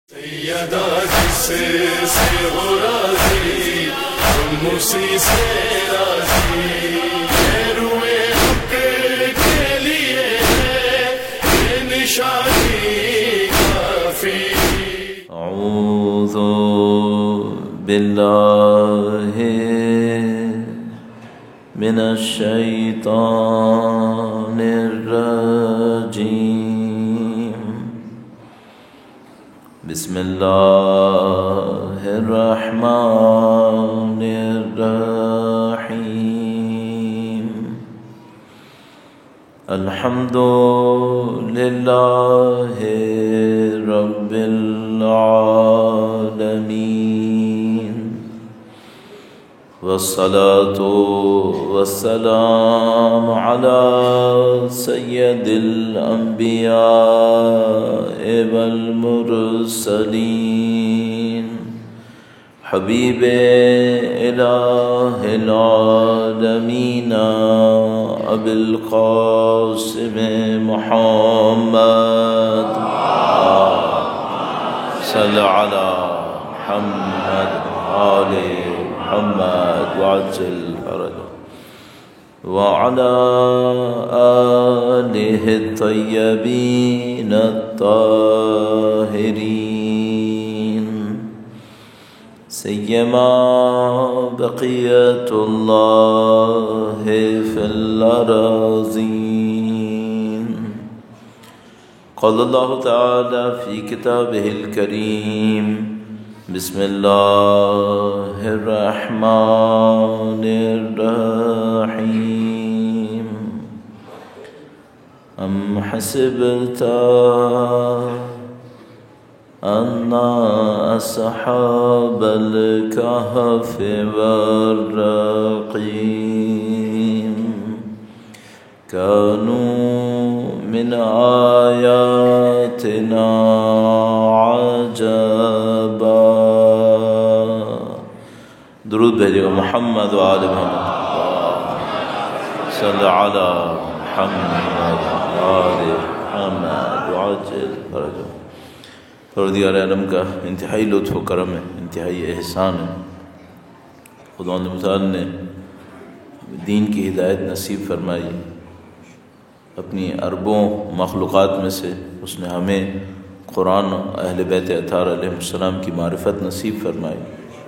سیدہ جس سے ہو راضی تم اسی سے راضی یہ روئے حق کے لیے یہ نشانی کافی۔ اعوذ باللہ من الشیطان الرجیم، بسم اللہ الرحمن الرحیم، الحمد للہ رب العالمین، والصلاة والسلام على سید الانبیاء والمرسلین، حبیب الہ العالمین ابی القاسم محمد، صلی علی محمد آل محمد وعجل فرجه وعلى آله الطيبين الطاهرين، سيما بقية الله في الأراضين. قال الله تعالى في كتابه الكريم، بسم اللہ الرحمن الرحیم، ام حسبت ان اصحاب الكهف والرقیم كانوا من آیاتنا عجبا. درود بھیجے گا محمد و آل محمد، صلی علی محمد و آل محمد وعجل فرجہ. پروردگار عالم کا انتہائی لطف و کرم ہے، انتہائی احسان ہے. خدا متعال نے دین کی ہدایت نصیب فرمائی. اپنی اربوں مخلوقات میں سے اس نے ہمیں قرآن و اہل بیت اطہار علیہ السلام کی معرفت نصیب فرمائی.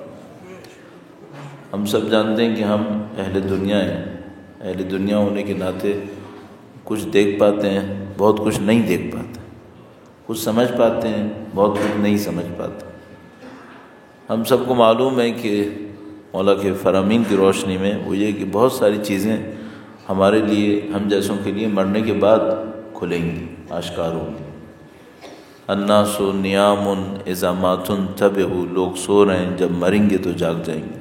ہم سب جانتے ہیں کہ ہم اہل دنیا ہیں. اہل دنیا ہونے کے ناطے کچھ دیکھ پاتے ہیں، بہت کچھ نہیں دیکھ پاتے، کچھ سمجھ پاتے ہیں، بہت کچھ نہیں سمجھ پاتے. ہم سب کو معلوم ہے کہ مولا کے فرامین کی روشنی میں وہ یہ کہ بہت ساری چیزیں ہمارے لیے، ہم جیسوں کے لیے مرنے کے بعد کھلیں گی، آشکار ہوں گی. الناس نیام اذا مات انتبہوا، لوگ سو رہے ہیں، جب مریں گے تو جاگ جائیں گے.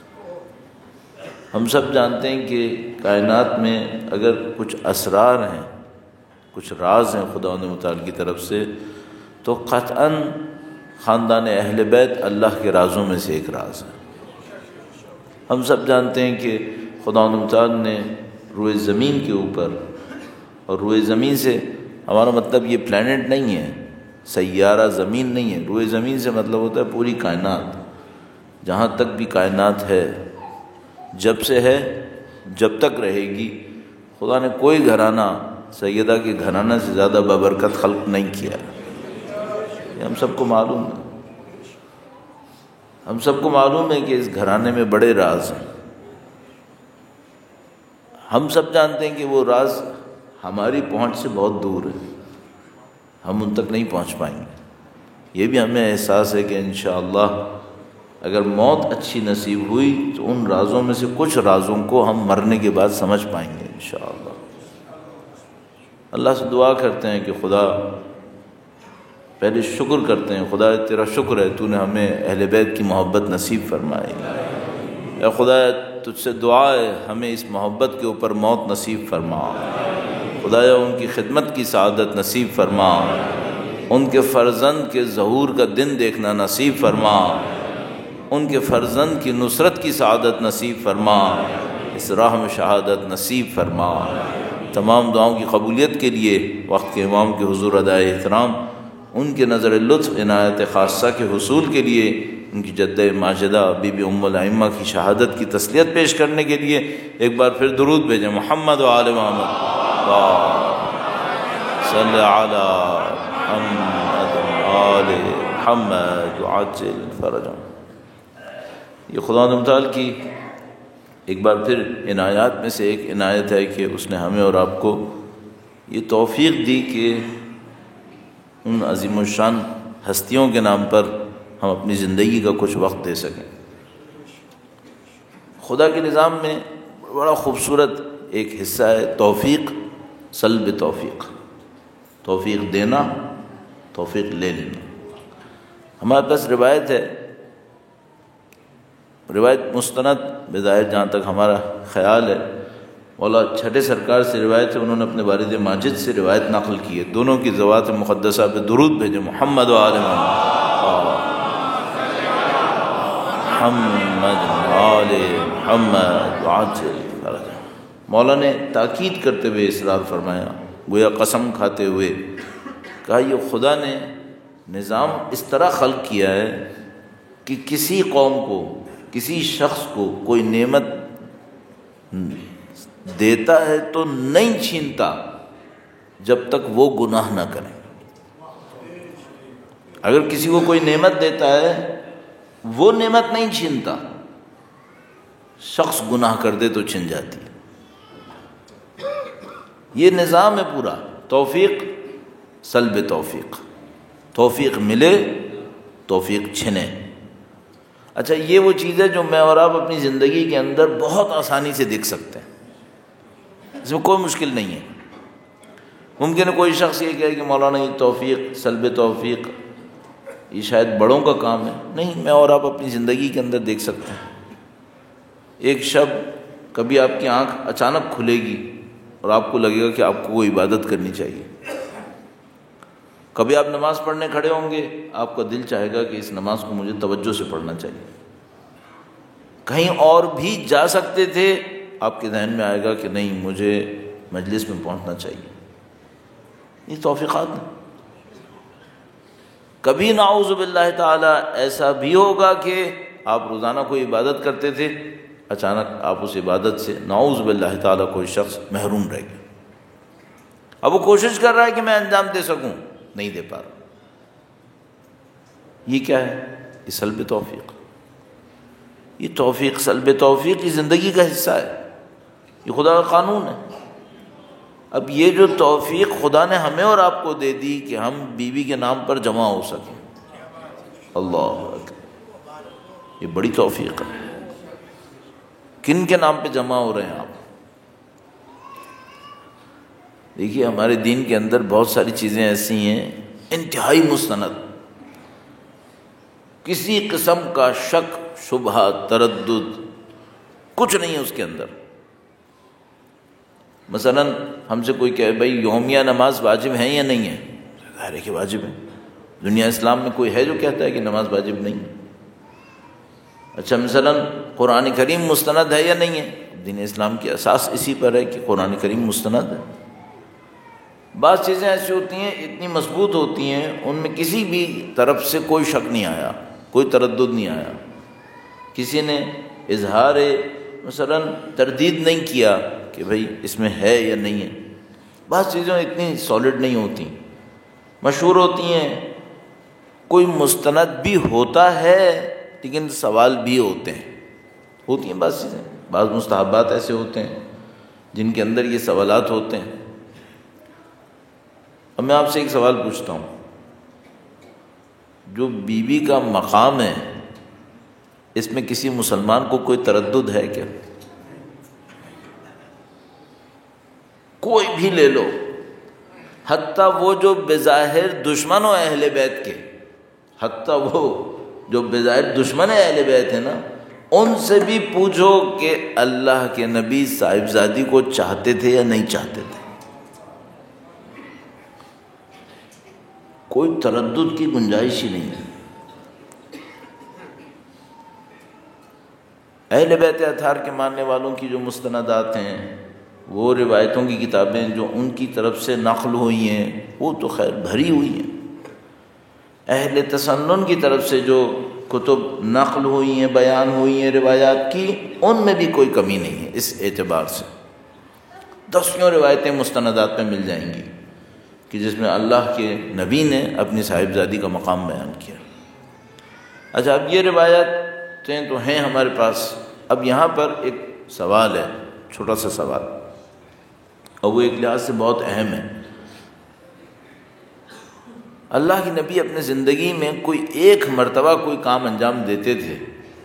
ہم سب جانتے ہیں کہ کائنات میں اگر کچھ اسرار ہیں، کچھ راز ہیں خدا متعال کی طرف سے، تو قطعاً خاندان اہل بیت اللہ کے رازوں میں سے ایک راز ہے. ہم سب جانتے ہیں کہ خدا متعال نے روئے زمین کے اوپر، اور روئے زمین سے ہمارا مطلب یہ پلانٹ نہیں ہے، سیارہ زمین نہیں ہے. روئے زمین سے مطلب ہوتا ہے پوری کائنات، جہاں تک بھی کائنات ہے، جب سے ہے جب تک رہے گی. خدا نے کوئی گھرانہ سیدہ کے گھرانہ سے زیادہ بابرکت خلق نہیں کیا. یہ ہم سب کو معلوم ہے. ہم سب کو معلوم ہے کہ اس گھرانے میں بڑے راز ہیں. ہم سب جانتے ہیں کہ وہ راز ہماری پہنچ سے بہت دور ہے، ہم ان تک نہیں پہنچ پائیں گے. یہ بھی ہمیں احساس ہے کہ انشاءاللہ اگر موت اچھی نصیب ہوئی تو ان رازوں میں سے کچھ رازوں کو ہم مرنے کے بعد سمجھ پائیں گے انشاءاللہ. اللہ سے دعا کرتے ہیں کہ خدا، پہلے شکر کرتے ہیں، خدا تیرا شکر ہے تو نے ہمیں اہل بیت کی محبت نصیب فرمائی. اے خدا تجھ سے دعا ہے ہمیں اس محبت کے اوپر موت نصیب فرما. خدایا ان کی خدمت کی سعادت نصیب فرما، ان کے فرزند کے ظہور کا دن دیکھنا نصیب فرما، ان کے فرزند کی نصرت کی سعادت نصیب فرما، اس راہ میں شہادت نصیب فرما. تمام دعاؤں کی قبولیت کے لیے وقت کے امام کے حضور ادائے احترام ان کے نظر لطف عنایت خاصہ کے حصول کے لیے ان کی جدہ ماجدہ بی بی ام الائمہ کی شہادت کی تسلیت پیش کرنے کے لیے ایک بار پھر درود بھیجیں محمد و آل محمد صلی علی محمد و آل محمد وعجل فرجهم۔ یہ خدا متعال کی ایک بار پھر عنایات میں سے ایک عنایت ہے کہ اس نے ہمیں اور آپ کو یہ توفیق دی کہ ان عظیم الشان ہستیوں کے نام پر ہم اپنی زندگی کا کچھ وقت دے سکیں۔ خدا کے نظام میں بڑا خوبصورت ایک حصہ ہے توفیق، سلب توفیق، توفیق دینا، توفیق لے لینا۔ ہمارے پاس روایت ہے، روایت مستند بظاہر جہاں تک ہمارا خیال ہے، مولا چھٹے سرکار سے روایت ہے، انہوں نے اپنے والد ماجد سے روایت نقل کی ہے، دونوں کی ذوات مقدسہ پہ درود بھیجیں محمد و آل محمد آل محمد وعجل فرجهم۔ مولا نے تاکید کرتے ہوئے اصرار فرمایا، گویا قسم کھاتے ہوئے کہا یہ خدا نے نظام اس طرح خلق کیا ہے کہ کسی قوم کو، کسی شخص کو کوئی نعمت دیتا ہے تو نہیں چھینتا جب تک وہ گناہ نہ کرے۔ اگر کسی کو کوئی نعمت دیتا ہے وہ نعمت نہیں چھینتا، شخص گناہ کر دے تو چھن جاتی ہے۔ یہ نظام ہے پورا، توفیق سلب توفیق، توفیق ملے توفیق چھنے۔ اچھا یہ وہ چیز ہے جو میں اور آپ اپنی زندگی کے اندر بہت آسانی سے دیکھ سکتے ہیں، اس میں کوئی مشکل نہیں ہے۔ ممکن ہے کوئی شخص یہ کہے کہ مولانا یہ توفیق سلب توفیق یہ شاید بڑوں کا کام ہے، نہیں، میں اور آپ اپنی زندگی کے اندر دیکھ سکتے ہیں۔ ایک شب کبھی آپ کی آنکھ اچانک کھلے گی اور آپ کو لگے گا کہ آپ کو کوئی عبادت کرنی چاہیے۔ کبھی آپ نماز پڑھنے کھڑے ہوں گے، آپ کا دل چاہے گا کہ اس نماز کو مجھے توجہ سے پڑھنا چاہیے۔ کہیں اور بھی جا سکتے تھے، آپ کے ذہن میں آئے گا کہ نہیں، مجھے مجلس میں پہنچنا چاہیے۔ یہ توفیقات ہیں۔ کبھی نعوذ باللہ تعالی ایسا بھی ہوگا کہ آپ روزانہ کوئی عبادت کرتے تھے، اچانک آپ اس عبادت سے نعوذ باللہ تعالی کوئی شخص محروم رہ گیا۔ اب وہ کوشش کر رہا ہے کہ میں انجام دے سکوں، نہیں دے پا رہا۔ یہ کیا ہے؟ یہ سلب توفیق۔ یہ توفیق سلب توفیق کی زندگی کا حصہ ہے، یہ خدا کا قانون ہے۔ اب یہ جو توفیق خدا نے ہمیں اور آپ کو دے دی کہ ہم بیوی کے نام پر جمع ہو سکیں، اللہ اکبر، یہ بڑی توفیق ہے۔ کن کے نام پہ جمع ہو رہے ہیں آپ؟ دیکھیے ہمارے دین کے اندر بہت ساری چیزیں ایسی ہیں انتہائی مستند، کسی قسم کا شک شبہ تردد کچھ نہیں ہے اس کے اندر۔ مثلا ہم سے کوئی کہے بھائی یومیہ نماز واجب ہے یا نہیں ہے؟ ظاہر ہے کہ واجب ہے۔ دنیا اسلام میں کوئی ہے جو کہتا ہے کہ نماز واجب نہیں ہے؟ اچھا مثلا قرآن کریم مستند ہے یا نہیں ہے؟ دین اسلام کی اساس اسی پر ہے کہ قرآن کریم مستند ہے۔ بعض چیزیں ایسی ہوتی ہیں اتنی مضبوط ہوتی ہیں ان میں کسی بھی طرف سے کوئی شک نہیں آیا، کوئی تردد نہیں آیا، کسی نے اظہار مثلا تردید نہیں کیا کہ بھئی اس میں ہے یا نہیں ہے۔ بعض چیزیں اتنی سالڈ نہیں ہوتی، مشہور ہوتی ہیں، کوئی مستند بھی ہوتا ہے لیکن سوال بھی ہوتے ہیں، بعض چیزیں، بعض مستحبات ایسے ہوتے ہیں جن کے اندر یہ سوالات ہوتے ہیں۔ اب میں آپ سے ایک سوال پوچھتا ہوں، جو بیوی کا مقام ہے اس میں کسی مسلمان کو کوئی تردد ہے کیا؟ کوئی بھی لے لو، حتیٰ وہ جو بظاہر دشمن ہو اہل بیت کے، حتیٰ وہ جو بظاہر دشمن اہل بیت ہے نا، ان سے بھی پوچھو کہ اللہ کے نبی صاحبزادی کو چاہتے تھے یا نہیں چاہتے تھے، کوئی تردد کی گنجائش ہی نہیں ہے۔ اہل بیت اطہار کے ماننے والوں کی جو مستندات ہیں، وہ روایتوں کی کتابیں جو ان کی طرف سے نقل ہوئی ہیں، وہ تو خیر بھری ہوئی ہیں، اہل تسنن کی طرف سے جو کتب نقل ہوئی ہیں، بیان ہوئی ہیں روایات کی، ان میں بھی کوئی کمی نہیں ہے۔ اس اعتبار سے دسیوں روایتیں مستندات میں مل جائیں گی کہ جس میں اللہ کے نبی نے اپنی صاحبزادی کا مقام بیان کیا۔ اچھا، اب یہ روایتیں تو ہیں ہمارے پاس، اب یہاں پر ایک سوال ہے، چھوٹا سا سوال، اور وہ ایک لحاظ سے بہت اہم ہے۔ اللہ کے نبی اپنے زندگی میں کوئی ایک مرتبہ کوئی کام انجام دیتے تھے،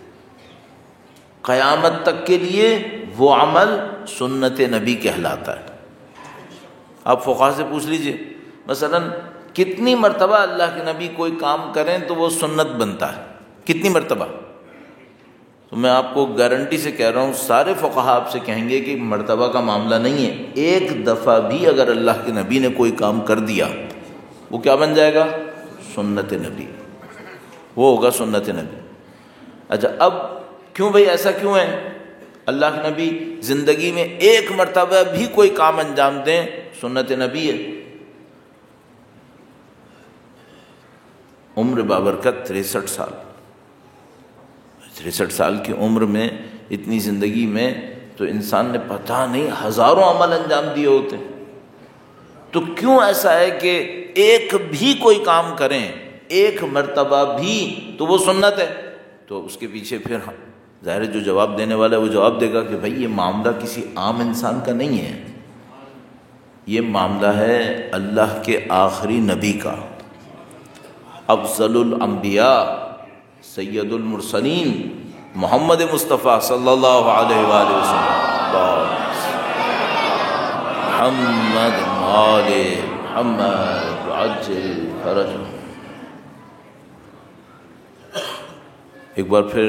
قیامت تک کے لیے وہ عمل سنت نبی کہلاتا ہے۔ آپ فقہا سے پوچھ لیجئے، مثلا کتنی مرتبہ اللہ کے نبی کوئی کام کریں تو وہ سنت بنتا ہے، کتنی مرتبہ؟ تو میں آپ کو گارنٹی سے کہہ رہا ہوں، سارے فقہا آپ سے کہیں گے کہ مرتبہ کا معاملہ نہیں ہے، ایک دفعہ بھی اگر اللہ کے نبی نے کوئی کام کر دیا وہ کیا بن جائے گا؟ سنت نبی، وہ ہوگا سنت نبی۔ اچھا، اب کیوں بھائی ایسا کیوں ہے؟ اللہ کے نبی زندگی میں ایک مرتبہ بھی کوئی کام انجام دیں، سنت نبی ہے۔ عمر بابرکت 63 سال، 63 سال کی عمر میں، اتنی زندگی میں تو انسان نے پتہ نہیں ہزاروں عمل انجام دیے ہوتے، تو کیوں ایسا ہے کہ ایک بھی کوئی کام کریں ایک مرتبہ بھی تو وہ سنت ہے؟ تو اس کے پیچھے پھر ظاہر جو جواب دینے والا ہے وہ جواب دے گا کہ بھائی یہ معاملہ کسی عام انسان کا نہیں ہے، یہ معاملہ ہے اللہ کے آخری نبی کا، افضل الانبیاء سید المرسلین محمد مصطفیٰ صلی اللہ علیہ وآلہ وسلم، محمد آل محمد عجل فرجہ۔ ایک بار پھر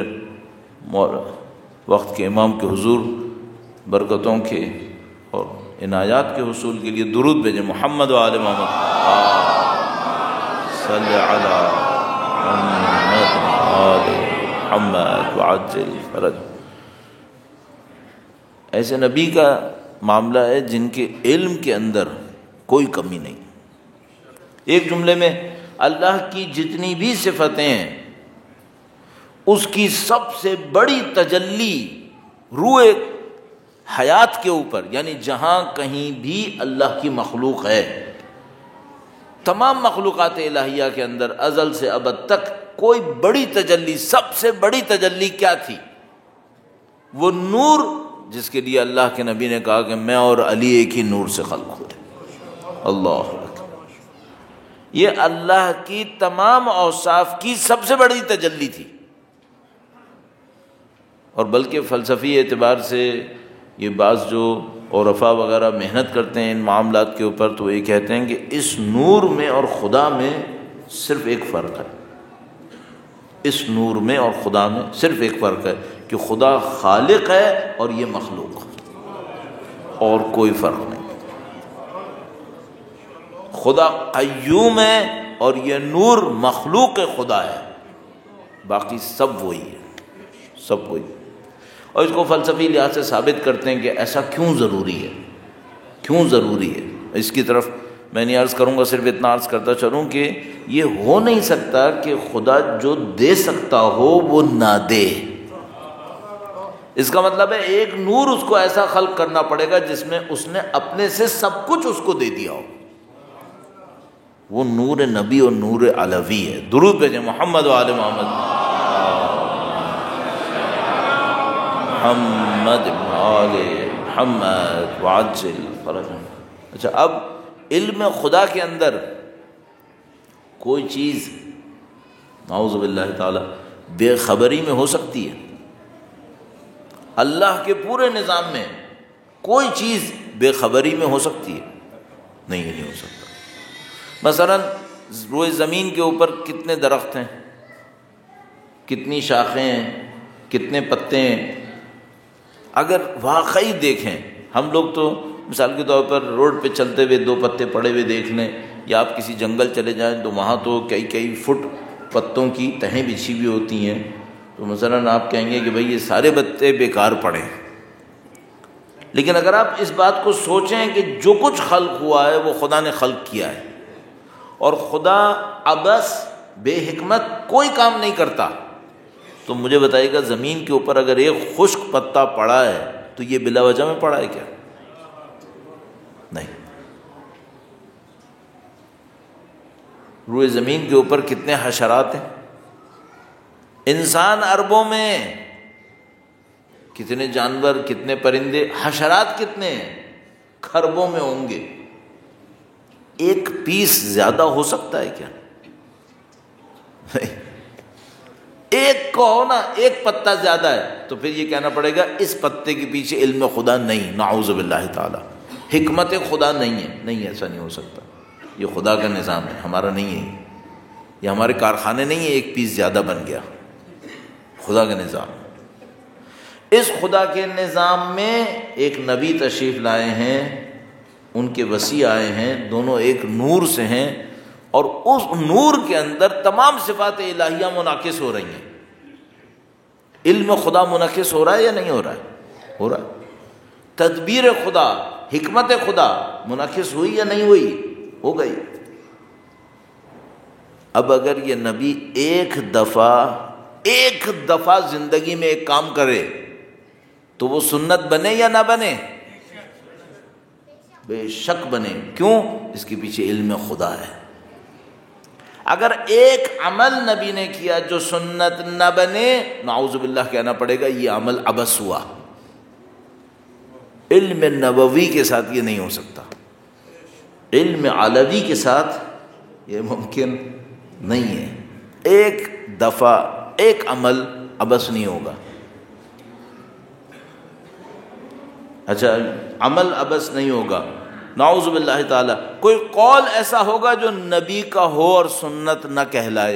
وقت کے امام کے حضور برکتوں کے اور عنایات کے حصول کے لیے درود بھیجیں، محمد و آل محمد صلی علی محمد آل محمد وعجل فرج۔ ایسے نبی کا معاملہ ہے جن کے علم کے اندر کوئی کمی نہیں۔ ایک جملے میں اللہ کی جتنی بھی صفتیں ہیں اس کی سب سے بڑی تجلی روح حیات کے اوپر، یعنی جہاں کہیں بھی اللہ کی مخلوق ہے، تمام مخلوقات الہیہ کے اندر ازل سے ابد تک کوئی بڑی تجلی، سب سے بڑی تجلی کیا تھی؟ وہ نور جس کے لیے اللہ کے نبی نے کہا کہ میں اور علی ایک ہی نور سے خلق ہوئے۔ اللہ اکبر، یہ اللہ کی تمام اوصاف کی سب سے بڑی تجلی تھی۔ اور بلکہ فلسفی اعتبار سے یہ بعض جو عرفاء وغیرہ محنت کرتے ہیں ان معاملات کے اوپر، تو یہ کہتے ہیں کہ اس نور میں اور خدا میں صرف ایک فرق ہے، اس نور میں اور خدا میں صرف ایک فرق ہے کہ خدا خالق ہے اور یہ مخلوق، اور کوئی فرق نہیں۔ خدا قیوم ہے اور یہ نور مخلوق خدا ہے، باقی سب وہی ہے، سب وہی۔ اور اس کو فلسفی لحاظ سے ثابت کرتے ہیں کہ ایسا کیوں ضروری ہے، کیوں ضروری ہے۔ اس کی طرف میں نہیں عرض کروں گا، صرف اتنا عرض کرتا چلوں کہ یہ ہو نہیں سکتا کہ خدا جو دے سکتا ہو وہ نہ دے۔ اس کا مطلب ہے ایک نور اس کو ایسا خلق کرنا پڑے گا جس میں اس نے اپنے سے سب کچھ اس کو دے دیا ہو، وہ نور نبی اور نور علوی ہے۔ درود بھیجیں، محمد و آل محمد محمد آل محمد وعجل فرجہ۔ اچھا، اب علم خدا کے اندر کوئی چیز نعوذ باللہ تعالی بے خبری میں ہو سکتی ہے؟ اللہ کے پورے نظام میں کوئی چیز بے خبری میں ہو سکتی ہے؟ نہیں ہو سکتا۔ مثلا روئے زمین کے اوپر کتنے درخت ہیں، کتنی شاخیں ہیں، کتنے پتے ہیں؟ اگر واقعی دیکھیں، ہم لوگ تو مثال کے طور پر روڈ پہ چلتے ہوئے 2 پتے پڑے ہوئے دیکھ لیں، یا آپ کسی جنگل چلے جائیں تو وہاں تو کئی فٹ پتوں کی تہیں بچھی ہوئی ہوتی ہیں، تو مثلاً آپ کہیں گے کہ بھئی یہ سارے پتے بیکار پڑے ہیں۔ لیکن اگر آپ اس بات کو سوچیں کہ جو کچھ خلق ہوا ہے وہ خدا نے خلق کیا ہے، اور خدا عبث بے حکمت کوئی کام نہیں کرتا. تو مجھے بتائیے گا زمین کے اوپر اگر ایک خشک پتا پڑا ہے تو یہ بلا وجہ میں پڑا ہے کیا؟ نہیں. روئے زمین کے اوپر کتنے حشرات ہیں، انسان اربوں میں، کتنے جانور، کتنے پرندے، حشرات کتنے ہیں، کھربوں میں ہوں گے. ایک پیس زیادہ ہو سکتا ہے کیا؟ نہیں. ایک کو ہو نا، ایک پتا زیادہ ہے تو پھر یہ کہنا پڑے گا اس پتے کے پیچھے علم خدا نہیں، نعوذ باللہ تعالی، حکمت خدا نہیں ہے. نہیں، ایسا نہیں ہو سکتا. یہ خدا کا نظام ہے، ہمارا نہیں ہے. یہ ہمارے کارخانے نہیں ہے ایک پیس زیادہ بن گیا، خدا کا نظام. اس خدا کے نظام میں ایک نبی تشریف لائے ہیں، ان کے وسیع آئے ہیں، دونوں ایک نور سے ہیں، اور اس نور کے اندر تمام صفات الہیہ منعکس ہو رہی ہیں. علم خدا منعکس ہو رہا ہے یا نہیں ہو رہا ہے؟ ہو رہا ہے. تدبیر خدا، حکمت خدا منعکس ہوئی یا نہیں ہوئی؟ ہو گئی. اب اگر یہ نبی ایک دفعہ زندگی میں ایک کام کرے تو وہ سنت بنے یا نہ بنے؟ بے شک بنے. کیوں؟ اس کے پیچھے علم خدا ہے. اگر ایک عمل نبی نے کیا جو سنت نہ بنے، نعوذ باللہ کہنا پڑے گا یہ عمل عبث ہوا. علم نبوی کے ساتھ یہ نہیں ہو سکتا، علم علوی کے ساتھ یہ ممکن نہیں ہے. ایک دفعہ ایک عمل عبث نہیں ہوگا. اچھا، عمل عبث نہیں ہوگا، نعوذ باللہ تعالی. کوئی قول ایسا ہوگا جو نبی کا ہو اور سنت نہ کہلائے؟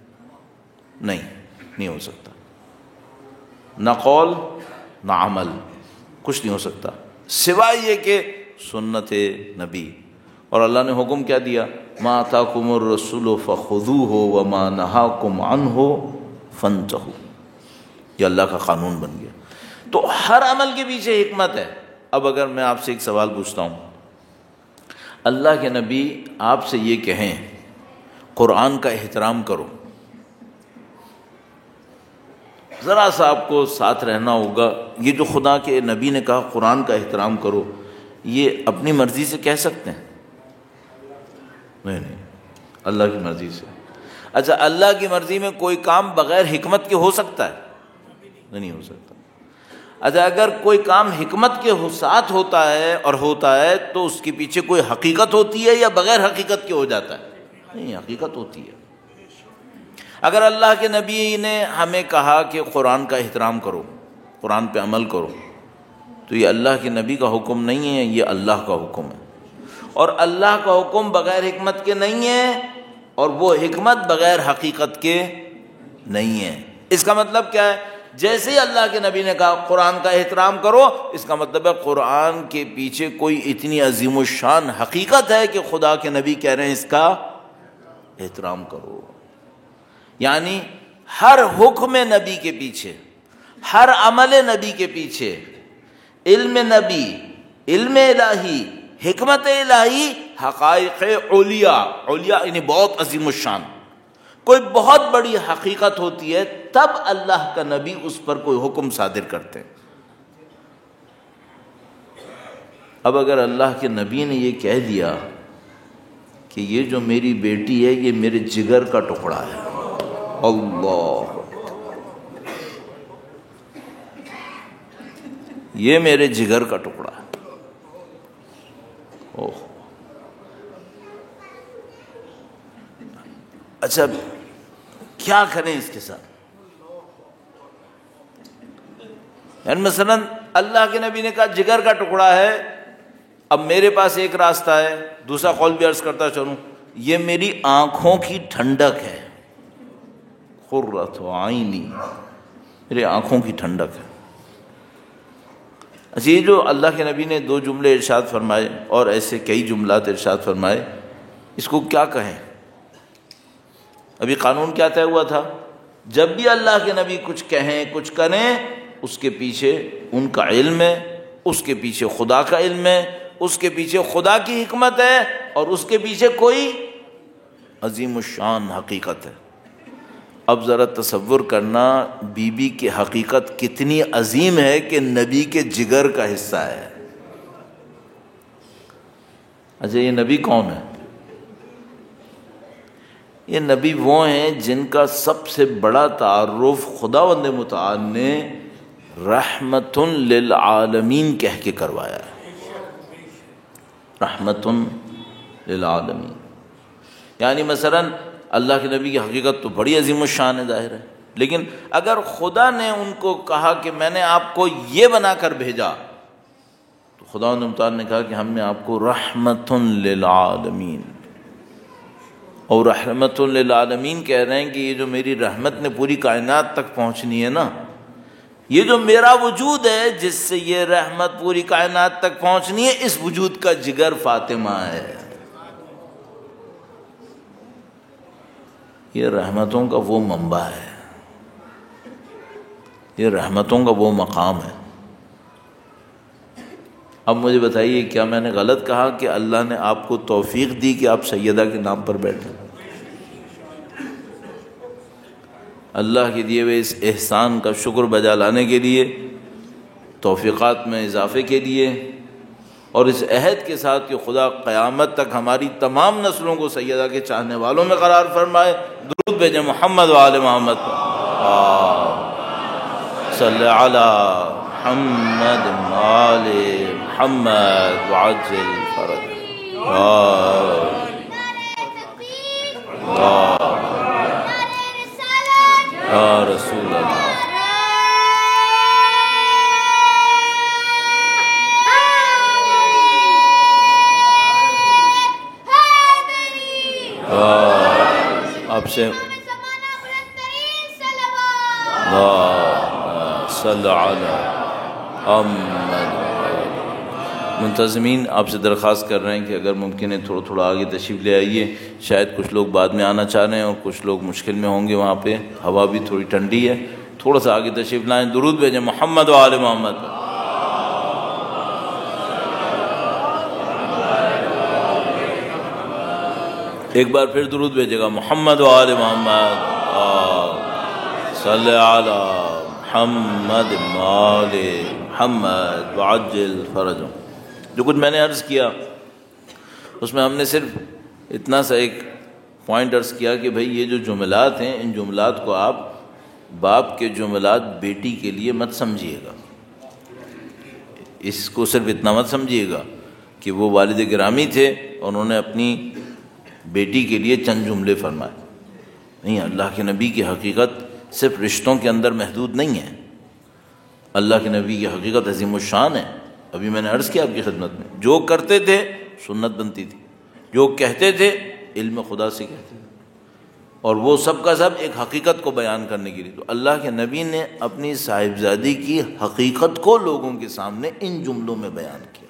نہیں ہو سکتا. نہ قول نہ عمل، کچھ نہیں ہو سکتا سوائے یہ کہ سنت نبی. اور اللہ نے حکم کیا دیا؟ ما آتاکم الرسول فخذوہ وما نہاکم عنہ فانتہوا. یہ اللہ کا قانون بن گیا. تو ہر عمل کے پیچھے حکمت ہے. اب اگر میں آپ سے ایک سوال پوچھتا ہوں، اللہ کے نبی آپ سے یہ کہیں قرآن کا احترام کرو، ذرا سا آپ کو ساتھ رہنا ہوگا. یہ جو خدا کے نبی نے کہا قرآن کا احترام کرو، یہ اپنی مرضی سے کہہ سکتے ہیں؟ نہیں، اللہ کی مرضی سے. اچھا، اللہ کی مرضی میں کوئی کام بغیر حکمت کے ہو سکتا ہے؟ نہیں ہو سکتا. اچھا، اگر کوئی کام حکمت کے ساتھ ہوتا ہے تو اس کے پیچھے کوئی حقیقت ہوتی ہے یا بغیر حقیقت کے ہو جاتا ہے؟ نہیں، حقیقت ہوتی ہے. اگر اللہ کے نبی نے ہمیں کہا کہ قرآن کا احترام کرو، قرآن پہ عمل کرو، تو یہ اللہ کے نبی کا حکم نہیں ہے، یہ اللہ کا حکم ہے. اور اللہ کا حکم بغیر حکمت کے نہیں ہے، اور وہ حکمت بغیر حقیقت کے نہیں ہے. اس کا مطلب کیا ہے؟ جیسے ہی اللہ کے نبی نے کہا قرآن کا احترام کرو، اس کا مطلب ہے قرآن کے پیچھے کوئی اتنی عظیم الشان حقیقت ہے کہ خدا کے نبی کہہ رہے ہیں اس کا احترام کرو. یعنی ہر حکم نبی کے پیچھے، ہر عمل نبی کے پیچھے علم نبی، علم الہی، حکمت الہی، حقائق علیاء یعنی بہت عظیم الشان، کوئی بہت بڑی حقیقت ہوتی ہے، تب اللہ کا نبی اس پر کوئی حکم صادر کرتے ہیں. اب اگر اللہ کے نبی نے یہ کہہ دیا کہ یہ جو میری بیٹی ہے یہ میرے جگر کا ٹکڑا ہے، اللہ، یہ میرے جگر کا ٹکڑا ہے، اچھا کیا کریں اس کے ساتھ؟ یعنی مثلا اللہ کے نبی نے کہا جگر کا ٹکڑا ہے. اب میرے پاس ایک راستہ ہے، دوسرا قول بھی عرض کرتا چلوں، یہ میری آنکھوں کی ٹھنڈک ہے، قرۃ عینی، میرے آنکھوں کی ٹھنڈک ہے. اچھا، یہ جو اللہ کے نبی نے 2 جملے ارشاد فرمائے اور ایسے کئی جملات ارشاد فرمائے، اس کو کیا کہیں؟ ابھی قانون کیا طے ہوا تھا؟ جب بھی اللہ کے نبی کچھ کہیں، کچھ کریں، اس کے پیچھے ان کا علم ہے، اس کے پیچھے خدا کا علم ہے، اس کے پیچھے خدا کی حکمت ہے، اور اس کے پیچھے کوئی عظیم الشان حقیقت ہے. اب ذرا تصور کرنا بی بی کی حقیقت کتنی عظیم ہے کہ نبی کے جگر کا حصہ ہے۔ اچھا یہ نبی کون ہے؟ یہ نبی وہ ہیں جن کا سب سے بڑا تعارف خداوند متعال نے رحمت للعالمین کہہ کے کروایا ہے، رحمت للعالمین۔ یعنی مثلا اللہ کے نبی کی حقیقت تو بڑی عظیم الشان ہے، ظاہر ہے، لیکن اگر خدا نے ان کو کہا کہ میں نے آپ کو یہ بنا کر بھیجا، تو خداوند متعال نے کہا کہ ہم نے آپ کو رحمت للعالمین، اور رحمت للعالمین کہہ رہے ہیں کہ یہ جو میری رحمت نے پوری کائنات تک پہنچنی ہے نا، یہ جو میرا وجود ہے جس سے یہ رحمت پوری کائنات تک پہنچنی ہے، اس وجود کا جگر فاطمہ ہے۔ یہ رحمتوں کا وہ منبع ہے، یہ رحمتوں کا وہ مقام ہے۔ اب مجھے بتائیے کیا میں نے غلط کہا کہ اللہ نے آپ کو توفیق دی کہ آپ سیدہ کے نام پر بیٹھیں؟ اللہ کے دیے ہوئے اس احسان کا شکر بجا لانے کے لیے، توفیقات میں اضافے کے لیے، اور اس عہد کے ساتھ کہ خدا قیامت تک ہماری تمام نسلوں کو سیدہ کے چاہنے والوں میں قرار فرمائے، درود بھیجیں محمد وآل محمد پر، صلی علی محمد وآل محمد وعجل فرج یا رسول اللہ۔ آپ سے صلی علی محمد۔ منتظمین آپ سے درخواست کر رہے ہیں کہ اگر ممکن ہے تھوڑا تھوڑا آگے تشریف لے آئیے، شاید کچھ لوگ بعد میں آنا چاہ رہے ہیں اور کچھ لوگ مشکل میں ہوں گے، وہاں پہ ہوا بھی تھوڑی ٹھنڈی ہے، تھوڑا سا آگے تشریف لائیں، درود بھیجیں محمد و آل محمد۔ ایک بار پھر درود بھیجے گا محمد و آل محمد، صلی علی محمد و آل محمد وعجل فرجهم۔ جو کچھ میں نے عرض کیا اس میں ہم نے صرف اتنا سا ایک پوائنٹ عرض کیا کہ بھئی یہ جو جملات ہیں، ان جملات کو آپ باپ کے جملات بیٹی کے لیے مت سمجھیے گا، اس کو صرف اتنا مت سمجھیے گا کہ وہ والد گرامی تھے اور انہوں نے اپنی بیٹی کے لیے چند جملے فرمائے، نہیں، اللہ کے نبی کی حقیقت صرف رشتوں کے اندر محدود نہیں ہے، اللہ کے نبی کی حقیقت عظیم الشان ہے۔ ابھی میں نے عرض کیا آپ کی خدمت میں، جو کرتے تھے سنت بنتی تھی، جو کہتے تھے علم خدا سے کہتے تھے، اور وہ سب کا سب ایک حقیقت کو بیان کرنے کے لیے۔ تو اللہ کے نبی نے اپنی صاحبزادی کی حقیقت کو لوگوں کے سامنے ان جملوں میں بیان کیا۔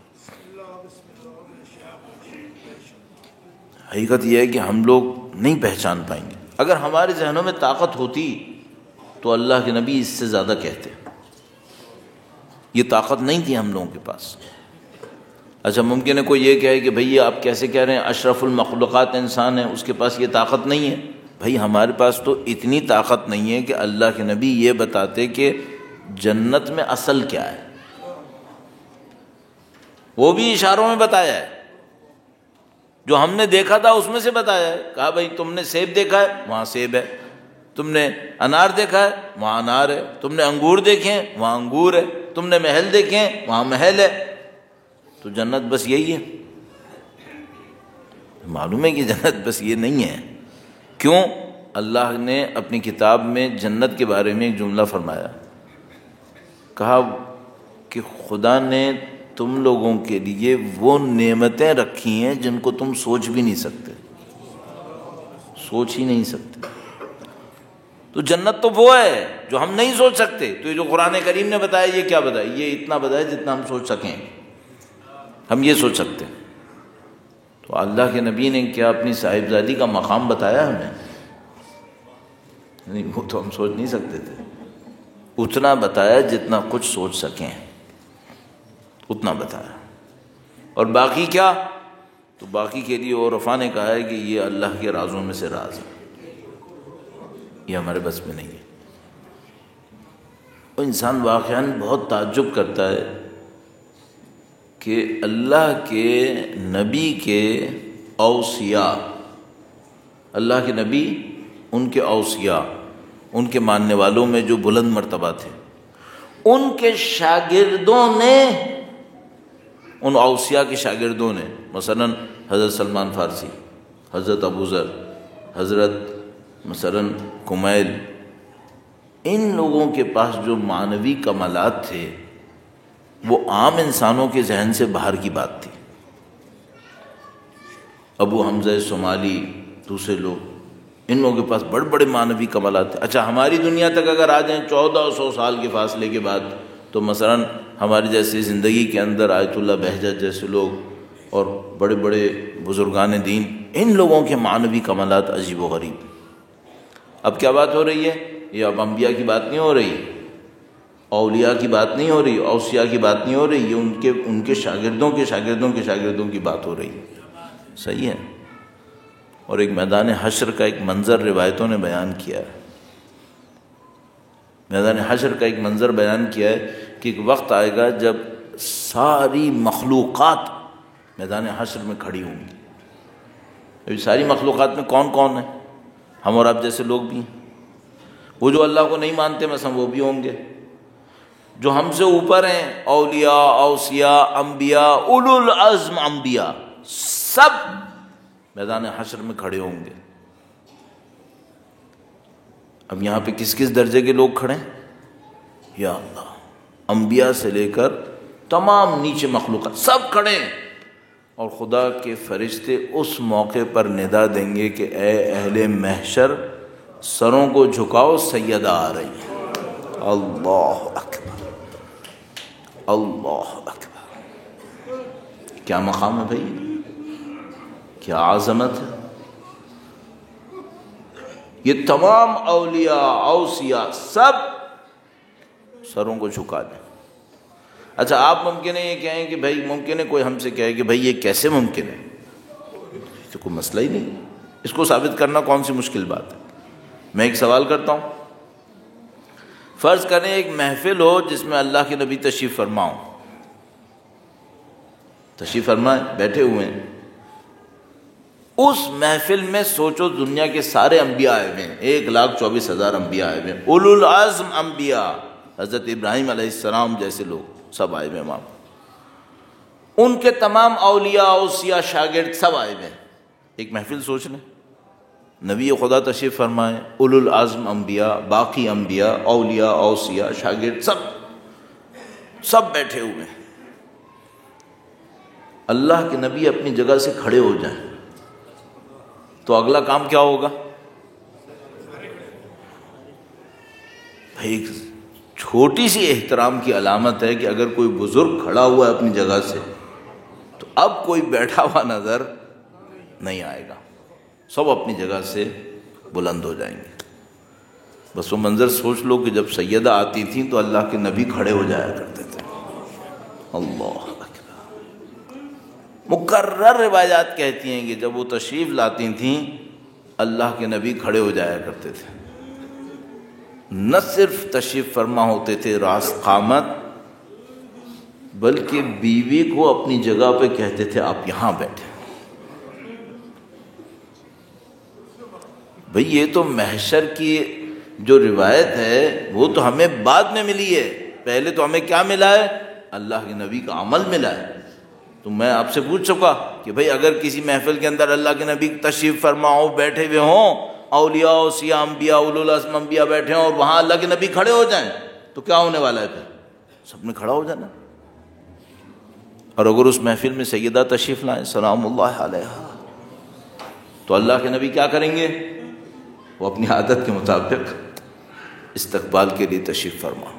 حقیقت یہ ہے کہ ہم لوگ نہیں پہچان پائیں گے، اگر ہمارے ذہنوں میں طاقت ہوتی تو اللہ کے نبی اس سے زیادہ کہتے، یہ طاقت نہیں تھی ہم لوگوں کے پاس۔ اچھا ممکن ہے کوئی یہ کہے کہ بھئی آپ کیسے کہہ رہے ہیں اشرف المخلوقات انسان ہے، اس کے پاس یہ طاقت نہیں ہے۔ بھئی ہمارے پاس تو اتنی طاقت نہیں ہے کہ اللہ کے نبی یہ بتاتے کہ جنت میں اصل کیا ہے، وہ بھی اشاروں میں بتایا ہے، جو ہم نے دیکھا تھا اس میں سے بتایا ہے، کہا بھئی تم نے سیب دیکھا ہے وہاں سیب ہے، تم نے انار دیکھا ہے وہاں انار ہے، تم نے انگور دیکھے ہیں وہاں انگور ہے، تم نے محل دیکھے ہیں وہاں محل ہے۔ تو جنت بس یہی ہے؟ معلوم ہے کہ جنت بس یہ نہیں ہے۔ کیوں؟ اللہ نے اپنی کتاب میں جنت کے بارے میں ایک جملہ فرمایا، کہا کہ خدا نے تم لوگوں کے لیے وہ نعمتیں رکھی ہیں جن کو تم سوچ بھی نہیں سکتے، سوچ ہی نہیں سکتے۔ تو جنت تو وہ ہے جو ہم نہیں سوچ سکتے۔ تو یہ جو قرآن کریم نے بتایا، یہ کیا بتایا؟ یہ اتنا بتایا جتنا ہم سوچ سکیں، ہم یہ سوچ سکتے ہیں۔ تو اللہ کے نبی نے کیا اپنی صاحبزادی کا مقام بتایا ہمیں؟ نہیں، وہ تو ہم سوچ نہیں سکتے تھے، اتنا بتایا جتنا کچھ سوچ سکیں، اتنا بتایا۔ اور باقی کیا؟ تو باقی کے لیے عرفاء نے کہا ہے کہ یہ اللہ کے رازوں میں سے راز ہے، یہ ہمارے بس میں نہیں ہے۔ اور انسان واقعاً بہت تعجب کرتا ہے کہ اللہ کے نبی کے اوصیاء، اللہ کے نبی، ان کے اوصیاء، ان کے ماننے والوں میں جو بلند مرتبہ تھے، ان کے شاگردوں نے، ان اوصیاء کے شاگردوں نے، مثلاً حضرت سلمان فارسی، حضرت ابو ذر، حضرت مثلاً کمیل، ان لوگوں کے پاس جو معنوی کمالات تھے وہ عام انسانوں کے ذہن سے باہر کی بات تھی۔ ابو حمزہ صومالی، دوسرے لوگ، ان لوگوں کے پاس بڑے بڑے معنوی کمالات تھے۔ اچھا ہماری دنیا تک اگر آ جائیں 1400 سال کے فاصلے کے بعد، تو مثلاً ہماری جیسی زندگی کے اندر آیت اللہ بہجت جیسے لوگ اور بڑے بڑے بزرگان دین، ان لوگوں کے معنوی کمالات عجیب و غریب۔ اب کیا بات ہو رہی ہے؟ یہ اب انبیاء کی بات نہیں ہو رہی، اولیاء کی بات نہیں ہو رہی، اوصیاء کی بات نہیں ہو رہی، یہ ان کے شاگردوں کے شاگردوں کے شاگردوں کی بات ہو رہی ہے۔ صحیح ہے۔ اور ایک میدان حشر کا ایک منظر روایتوں نے بیان کیا ہے، میدان حشر کا ایک منظر بیان کیا ہے کہ ایک وقت آئے گا جب ساری مخلوقات میدان حشر میں کھڑی ہوں گی۔ ابھی ساری مخلوقات میں کون کون ہے؟ ہم اور آپ جیسے لوگ بھی ہیں، وہ جو اللہ کو نہیں مانتے مثلا وہ بھی ہوں گے، جو ہم سے اوپر ہیں اولیاء، اوصیاء، انبیاء، اولو العزم انبیاء، سب میدان حشر میں کھڑے ہوں گے۔ اب یہاں پہ کس کس درجے کے لوگ کھڑے ہیں؟ یا اللہ، انبیاء سے لے کر تمام نیچے مخلوقات سب کھڑے ہیں، اور خدا کے فرشتے اس موقع پر ندا دیں گے کہ اے اہل محشر، سروں کو جھکاؤ، سیدہ آ رہی ہے۔ اللہ اکبر، اللہ اکبر، کیا مقام ہے بھائی، کیا عظمت ہے۔ یہ تمام اولیاء، اوصیاء سب سروں کو جھکا دیں۔ اچھا آپ ممکن ہے یہ کہیں کہ بھائی، ممکن ہے کوئی ہم سے کہے کہ بھائی یہ کیسے ممکن ہے، تو کوئی مسئلہ ہی نہیں، اس کو ثابت کرنا کون سی مشکل بات ہے۔ میں ایک سوال کرتا ہوں، فرض کریں ایک محفل ہو جس میں اللہ کے نبی تشریف فرما ہوں، تشریف فرمائے بیٹھے ہوئے ہیں، اس محفل میں سوچو دنیا کے سارے انبیاء آئے ہوئے ہیں، 1,24,000 انبیاء آئے ہوئے ہیں، اولو العزم انبیاء، حضرت ابراہیم علیہ السلام جیسے لوگ سب آئے ہوئے ہیں وہاں، ان کے تمام اولیاء، اوصیاء، شاگرد سب آئے ہوئے ہیں۔ ایک محفل سوچ لیں، نبی خدا تشریف فرمائے، اولو العزم انبیاء، باقی انبیاء، اولیاء، اوصیاء، شاگرد سب بیٹھے ہوئے ہیں، اللہ کے نبی اپنی جگہ سے کھڑے ہو جائیں تو اگلا کام کیا ہوگا؟ بھائی چھوٹی سی احترام کی علامت ہے کہ اگر کوئی بزرگ کھڑا ہوا ہے اپنی جگہ سے تو اب کوئی بیٹھا ہوا نظر نہیں آئے گا، سب اپنی جگہ سے بلند ہو جائیں گے۔ بس وہ منظر سوچ لو کہ جب سیدہ آتی تھیں تو اللہ کے نبی کھڑے ہو جایا کرتے تھے۔ اللہ مکرر روایات کہتی ہیں کہ جب وہ تشریف لاتی تھیں اللہ کے نبی کھڑے ہو جایا کرتے تھے، نہ صرف تشریف فرما ہوتے تھے راست قامت، بلکہ بیوی کو اپنی جگہ پہ کہتے تھے آپ یہاں بیٹھے۔ بھئی یہ تو محشر کی جو روایت ہے وہ تو ہمیں بعد میں ملی ہے، پہلے تو ہمیں کیا ملا ہے؟ اللہ کے نبی کا عمل ملا ہے۔ تو میں آپ سے پوچھ سکا کہ بھئی اگر کسی محفل کے اندر اللہ کے نبی تشریف فرما ہو، بیٹھے ہوئے ہوں، اولیاء، اوصیاء، انبیاء، اولو العزم انبیاء بیٹھے ہوں، اور وہاں اللہ کے نبی کھڑے ہو جائیں تو کیا ہونے والا ہے؟ پھر سب نے کھڑا ہو جانا۔ اور اگر اس محفل میں سیدہ تشریف لائیں سلام اللہ علیہا، تو اللہ کے نبی کیا کریں گے؟ وہ اپنی عادت کے مطابق استقبال کے لیے تشریف فرما۔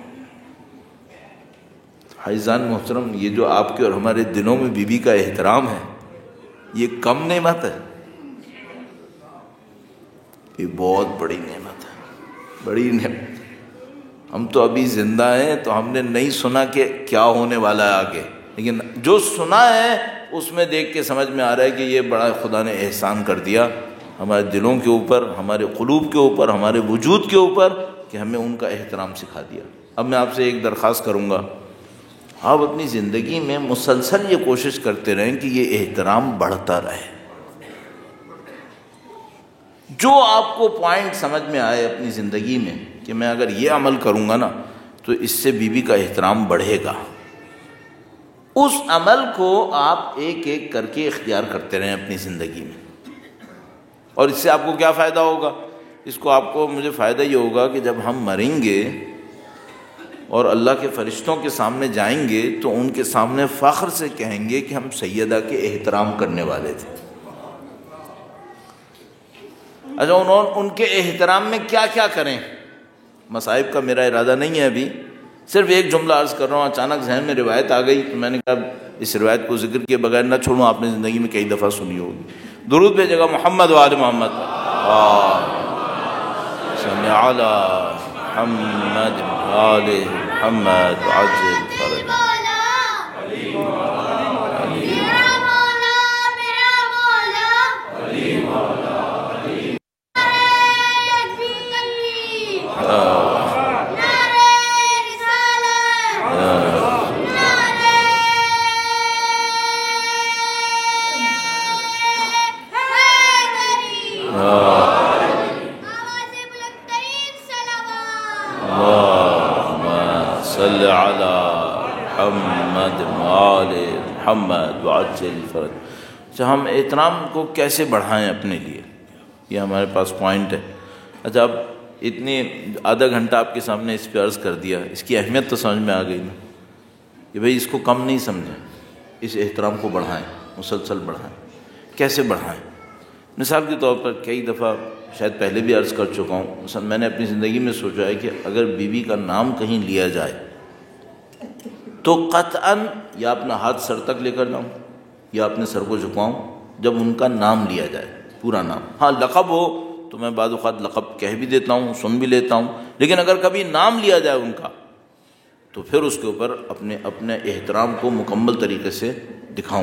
عزیزان محترم، یہ جو آپ کے اور ہمارے دلوں میں بی بی کا احترام ہے، یہ کم نعمت ہے، یہ بہت بڑی نعمت ہے، بڑی نعمت۔ ہم تو ابھی زندہ ہیں تو ہم نے نہیں سنا کہ کیا ہونے والا ہے آگے، لیکن جو سنا ہے اس میں دیکھ کے سمجھ میں آ رہا ہے کہ یہ بڑا خدا نے احسان کر دیا ہمارے دلوں کے اوپر، ہمارے قلوب کے اوپر، ہمارے وجود کے اوپر، کہ ہمیں ان کا احترام سکھا دیا۔ اب میں آپ سے ایک درخواست کروں گا، آپ اپنی زندگی میں مسلسل یہ کوشش کرتے رہیں کہ یہ احترام بڑھتا رہے۔ جو آپ کو پوائنٹ سمجھ میں آئے اپنی زندگی میں کہ میں اگر یہ عمل کروں گا نا تو اس سے بیوی کا احترام بڑھے گا، اس عمل کو آپ ایک ایک کر کے اختیار کرتے رہیں اپنی زندگی میں۔ اور اس سے آپ کو کیا فائدہ ہوگا؟ اس کو آپ کو مجھے فائدہ یہ ہوگا کہ جب ہم مریں گے اور اللہ کے فرشتوں کے سامنے جائیں گے تو ان کے سامنے فخر سے کہیں گے کہ ہم سیدہ کے احترام کرنے والے تھے۔ اچھا، ان کے احترام میں کیا کیا کریں؟ مصائب کا میرا ارادہ نہیں ہے ابھی، صرف ایک جملہ عرض کر رہا ہوں۔ اچانک ذہن میں روایت آ گئی تو میں نے کہا اس روایت کو ذکر کیے بغیر نہ چھوڑوں، آپ نے زندگی میں کئی دفعہ سنی ہوگی۔ درود بھیجے گا محمد وآل محمد، صلی علی محمد وآل محمد عجل فرج۔ صلی علی محمد وآل محمد وعجل فرج۔ اچھا، ہم احترام کو کیسے بڑھائیں اپنے لیے، یہ ہمارے پاس پوائنٹ ہے۔ اچھا، اب اتنی آدھا گھنٹہ آپ کے سامنے اس پہ عرض کر دیا، اس کی اہمیت تو سمجھ میں آ گئی نا کہ بھئی اس کو کم نہیں سمجھیں، اس احترام کو بڑھائیں، مسلسل بڑھائیں۔ کیسے بڑھائیں؟ مثال کے طور پر کئی دفعہ شاید پہلے بھی عرض کر چکا ہوں، مثلا میں نے اپنی زندگی میں سوچا ہے کہ اگر بیوی کا نام کہیں لیا جائے تو قطعاً یا اپنا ہاتھ سر تک لے کر جاؤں یا اپنے سر کو جھکاؤں جب ان کا نام لیا جائے، پورا نام۔ ہاں لقب ہو تو میں بعض اوقات لقب کہہ بھی دیتا ہوں، سن بھی لیتا ہوں، لیکن اگر کبھی نام لیا جائے ان کا تو پھر اس کے اوپر اپنے احترام کو مکمل طریقے سے دکھاؤں۔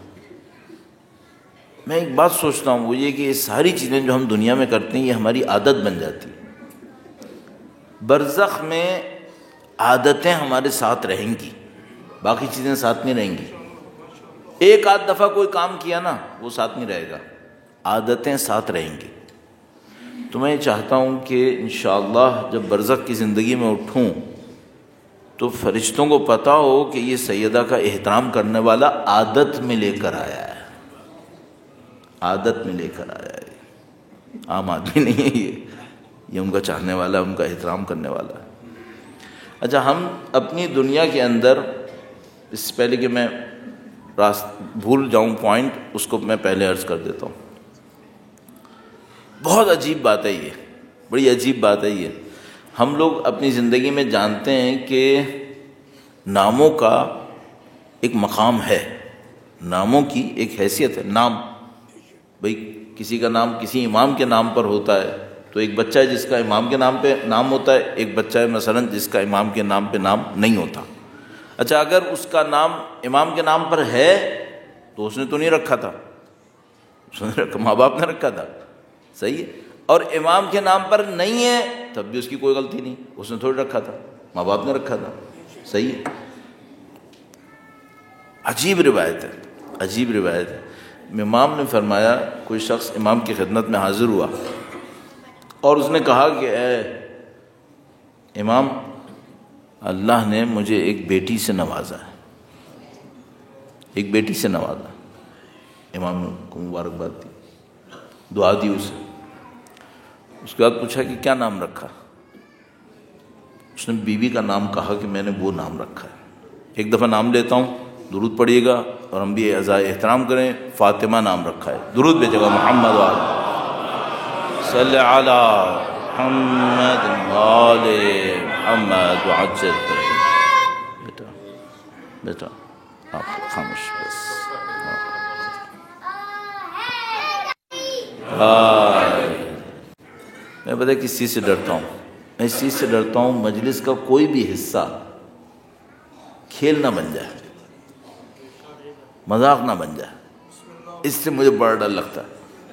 میں ایک بات سوچتا ہوں، وہ یہ کہ یہ ساری چیزیں جو ہم دنیا میں کرتے ہیں یہ ہماری عادت بن جاتی ہے، برزخ میں عادتیں ہمارے ساتھ رہیں گی، باقی چیزیں ساتھ نہیں رہیں گی۔ ایک آدھ دفعہ کوئی کام کیا نا وہ ساتھ نہیں رہے گا، عادتیں ساتھ رہیں گی۔ تو میں چاہتا ہوں کہ انشاءاللہ جب برزخ کی زندگی میں اٹھوں تو فرشتوں کو پتہ ہو کہ یہ سیدہ کا احترام کرنے والا عادت میں لے کر آیا ہے، عادت میں لے کر آیا ہے، عام آدمی نہیں ہے یہ ان کا چاہنے والا، ان کا احترام کرنے والا ہے۔ اچھا، ہم اپنی دنیا کے اندر، اس سے پہلے کہ میں بھول جاؤں پوائنٹ، اس کو میں پہلے عرض کر دیتا ہوں۔ بہت عجیب بات ہے یہ، بڑی عجیب بات ہے یہ۔ ہم لوگ اپنی زندگی میں جانتے ہیں کہ ناموں کا ایک مقام ہے، ناموں کی ایک حیثیت ہے۔ نام، بھئی کسی کا نام کسی امام کے نام پر ہوتا ہے تو ایک بچہ ہے جس کا امام کے نام پہ نام ہوتا ہے، ایک بچہ ہے مثلا جس کا امام کے نام پہ نام نہیں ہوتا۔ اچھا، اگر اس کا نام امام کے نام پر ہے تو اس نے تو نہیں رکھا تھا، اس نے رکھا، ماں باپ نے رکھا تھا، صحیح ہے، اور امام کے نام پر نہیں ہے تب بھی اس کی کوئی غلطی نہیں، اس نے تھوڑی رکھا تھا، ماں باپ نے رکھا تھا، صحیح ہے۔ عجیب روایت ہے، عجیب روایت ہے۔ امام نے فرمایا، کوئی شخص امام کی خدمت میں حاضر ہوا اور اس نے کہا کہ اے امام، اللہ نے مجھے ایک بیٹی سے نوازا ہے، ایک بیٹی سے نوازا۔ امام کو مبارکباد دی، دعا دی اسے۔ اس کے بعد پوچھا کہ کیا نام رکھا؟ اس نے بیوی کا نام کہا کہ میں نے وہ نام رکھا ہے۔ ایک دفعہ نام لیتا ہوں، درود پڑھیے گا اور ہم بھی عزائے احترام کریں۔ فاطمہ نام رکھا ہے، درود بھیجے گا محمد وآل صلی علی محمد وآل محمد وعجل فرج۔ بیٹا بیٹا آپ خاموش بس۔ میں پتہ کس چیز سے ڈرتا ہوں؟ میں اس چیز سے ڈرتا ہوں مجلس کا کوئی بھی حصہ کھیل نہ بن جائے، مذاق نہ بن جائے، اس سے مجھے بڑا ڈر لگتا ہے۔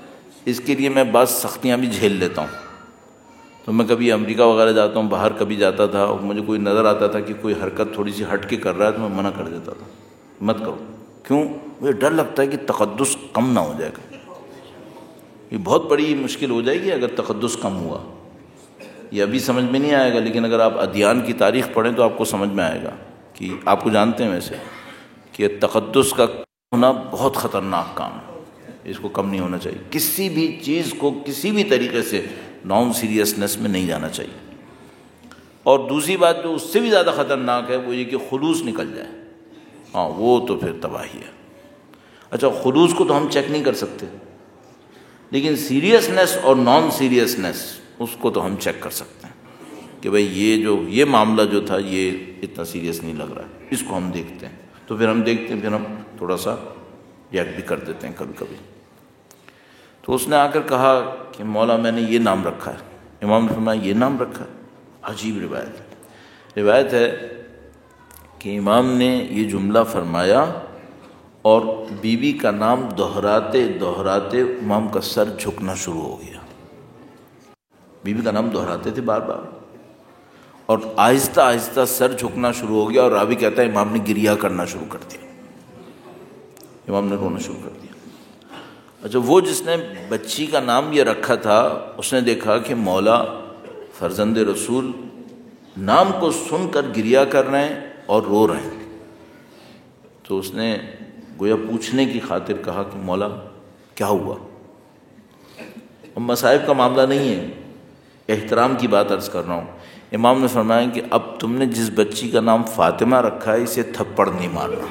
اس کے لیے میں بعض سختیاں بھی جھیل لیتا ہوں. تو میں کبھی امریکہ وغیرہ جاتا ہوں، باہر کبھی جاتا تھا، اور مجھے کوئی نظر آتا تھا کہ کوئی حرکت تھوڑی سی ہٹ کے کر رہا ہے تو میں منع کر دیتا تھا، مت کرو. کیوں؟ مجھے ڈر لگتا ہے کہ تقدس کم نہ ہو جائے گا. یہ بہت بڑی مشکل ہو جائے گی اگر تقدس کم ہوا. یہ ابھی سمجھ میں نہیں آئے گا، لیکن اگر آپ ادیان کی تاریخ پڑھیں تو آپ کو سمجھ میں آئے گا کہ آپ کو جانتے ہیں ویسے کہ تقدس کا ہونا بہت خطرناک کام ہے. اس کو کم نہیں ہونا چاہیے. کسی بھی چیز کو کسی بھی طریقے سے نان سیریسنس میں نہیں جانا چاہیے. اور دوسری بات جو اس سے بھی زیادہ خطرناک ہے وہ یہ کہ خلوص نکل جائے. ہاں وہ تو پھر تباہی ہے. اچھا خلوص کو تو ہم چیک نہیں کر سکتے، لیکن سیریسنس اور نان سیریسنس اس کو تو ہم چیک کر سکتے ہیں کہ بھئی یہ معاملہ جو تھا یہ اتنا سیریس نہیں لگ رہا ہے، اس کو ہم دیکھتے ہیں. تو پھر ہم دیکھتے ہیں، پھر ہم تھوڑا سا ریئیکٹ بھی کر دیتے ہیں کبھی کبھی. تو اس نے آ کر کہا کہ مولا میں نے یہ نام رکھا ہے. امام نے فرمایا یہ نام رکھا ہے؟ عجیب روایت ہے کہ امام نے یہ جملہ فرمایا اور بی بی کا نام دہراتے دہراتے امام کا سر جھکنا شروع ہو گیا. بی بی کا نام دہراتے تھے بار بار اور آہستہ آہستہ سر جھکنا شروع ہو گیا. اور راوی کہتا ہے امام نے گریہ کرنا شروع کر دیا، امام نے رونا شروع کر دیا. اچھا وہ جس نے بچی کا نام یہ رکھا تھا اس نے دیکھا کہ مولا فرزند رسول نام کو سن کر گریہ کر رہے ہیں اور رو رہے ہیں. تو اس نے گویا پوچھنے کی خاطر کہا کہ مولا کیا ہوا؟ اب مصائب کا معاملہ نہیں ہے، احترام کی بات عرض کر رہا ہوں. امام نے فرمایا کہ اب تم نے جس بچی کا نام فاطمہ رکھا ہے اسے تھپڑ نہیں مارنا.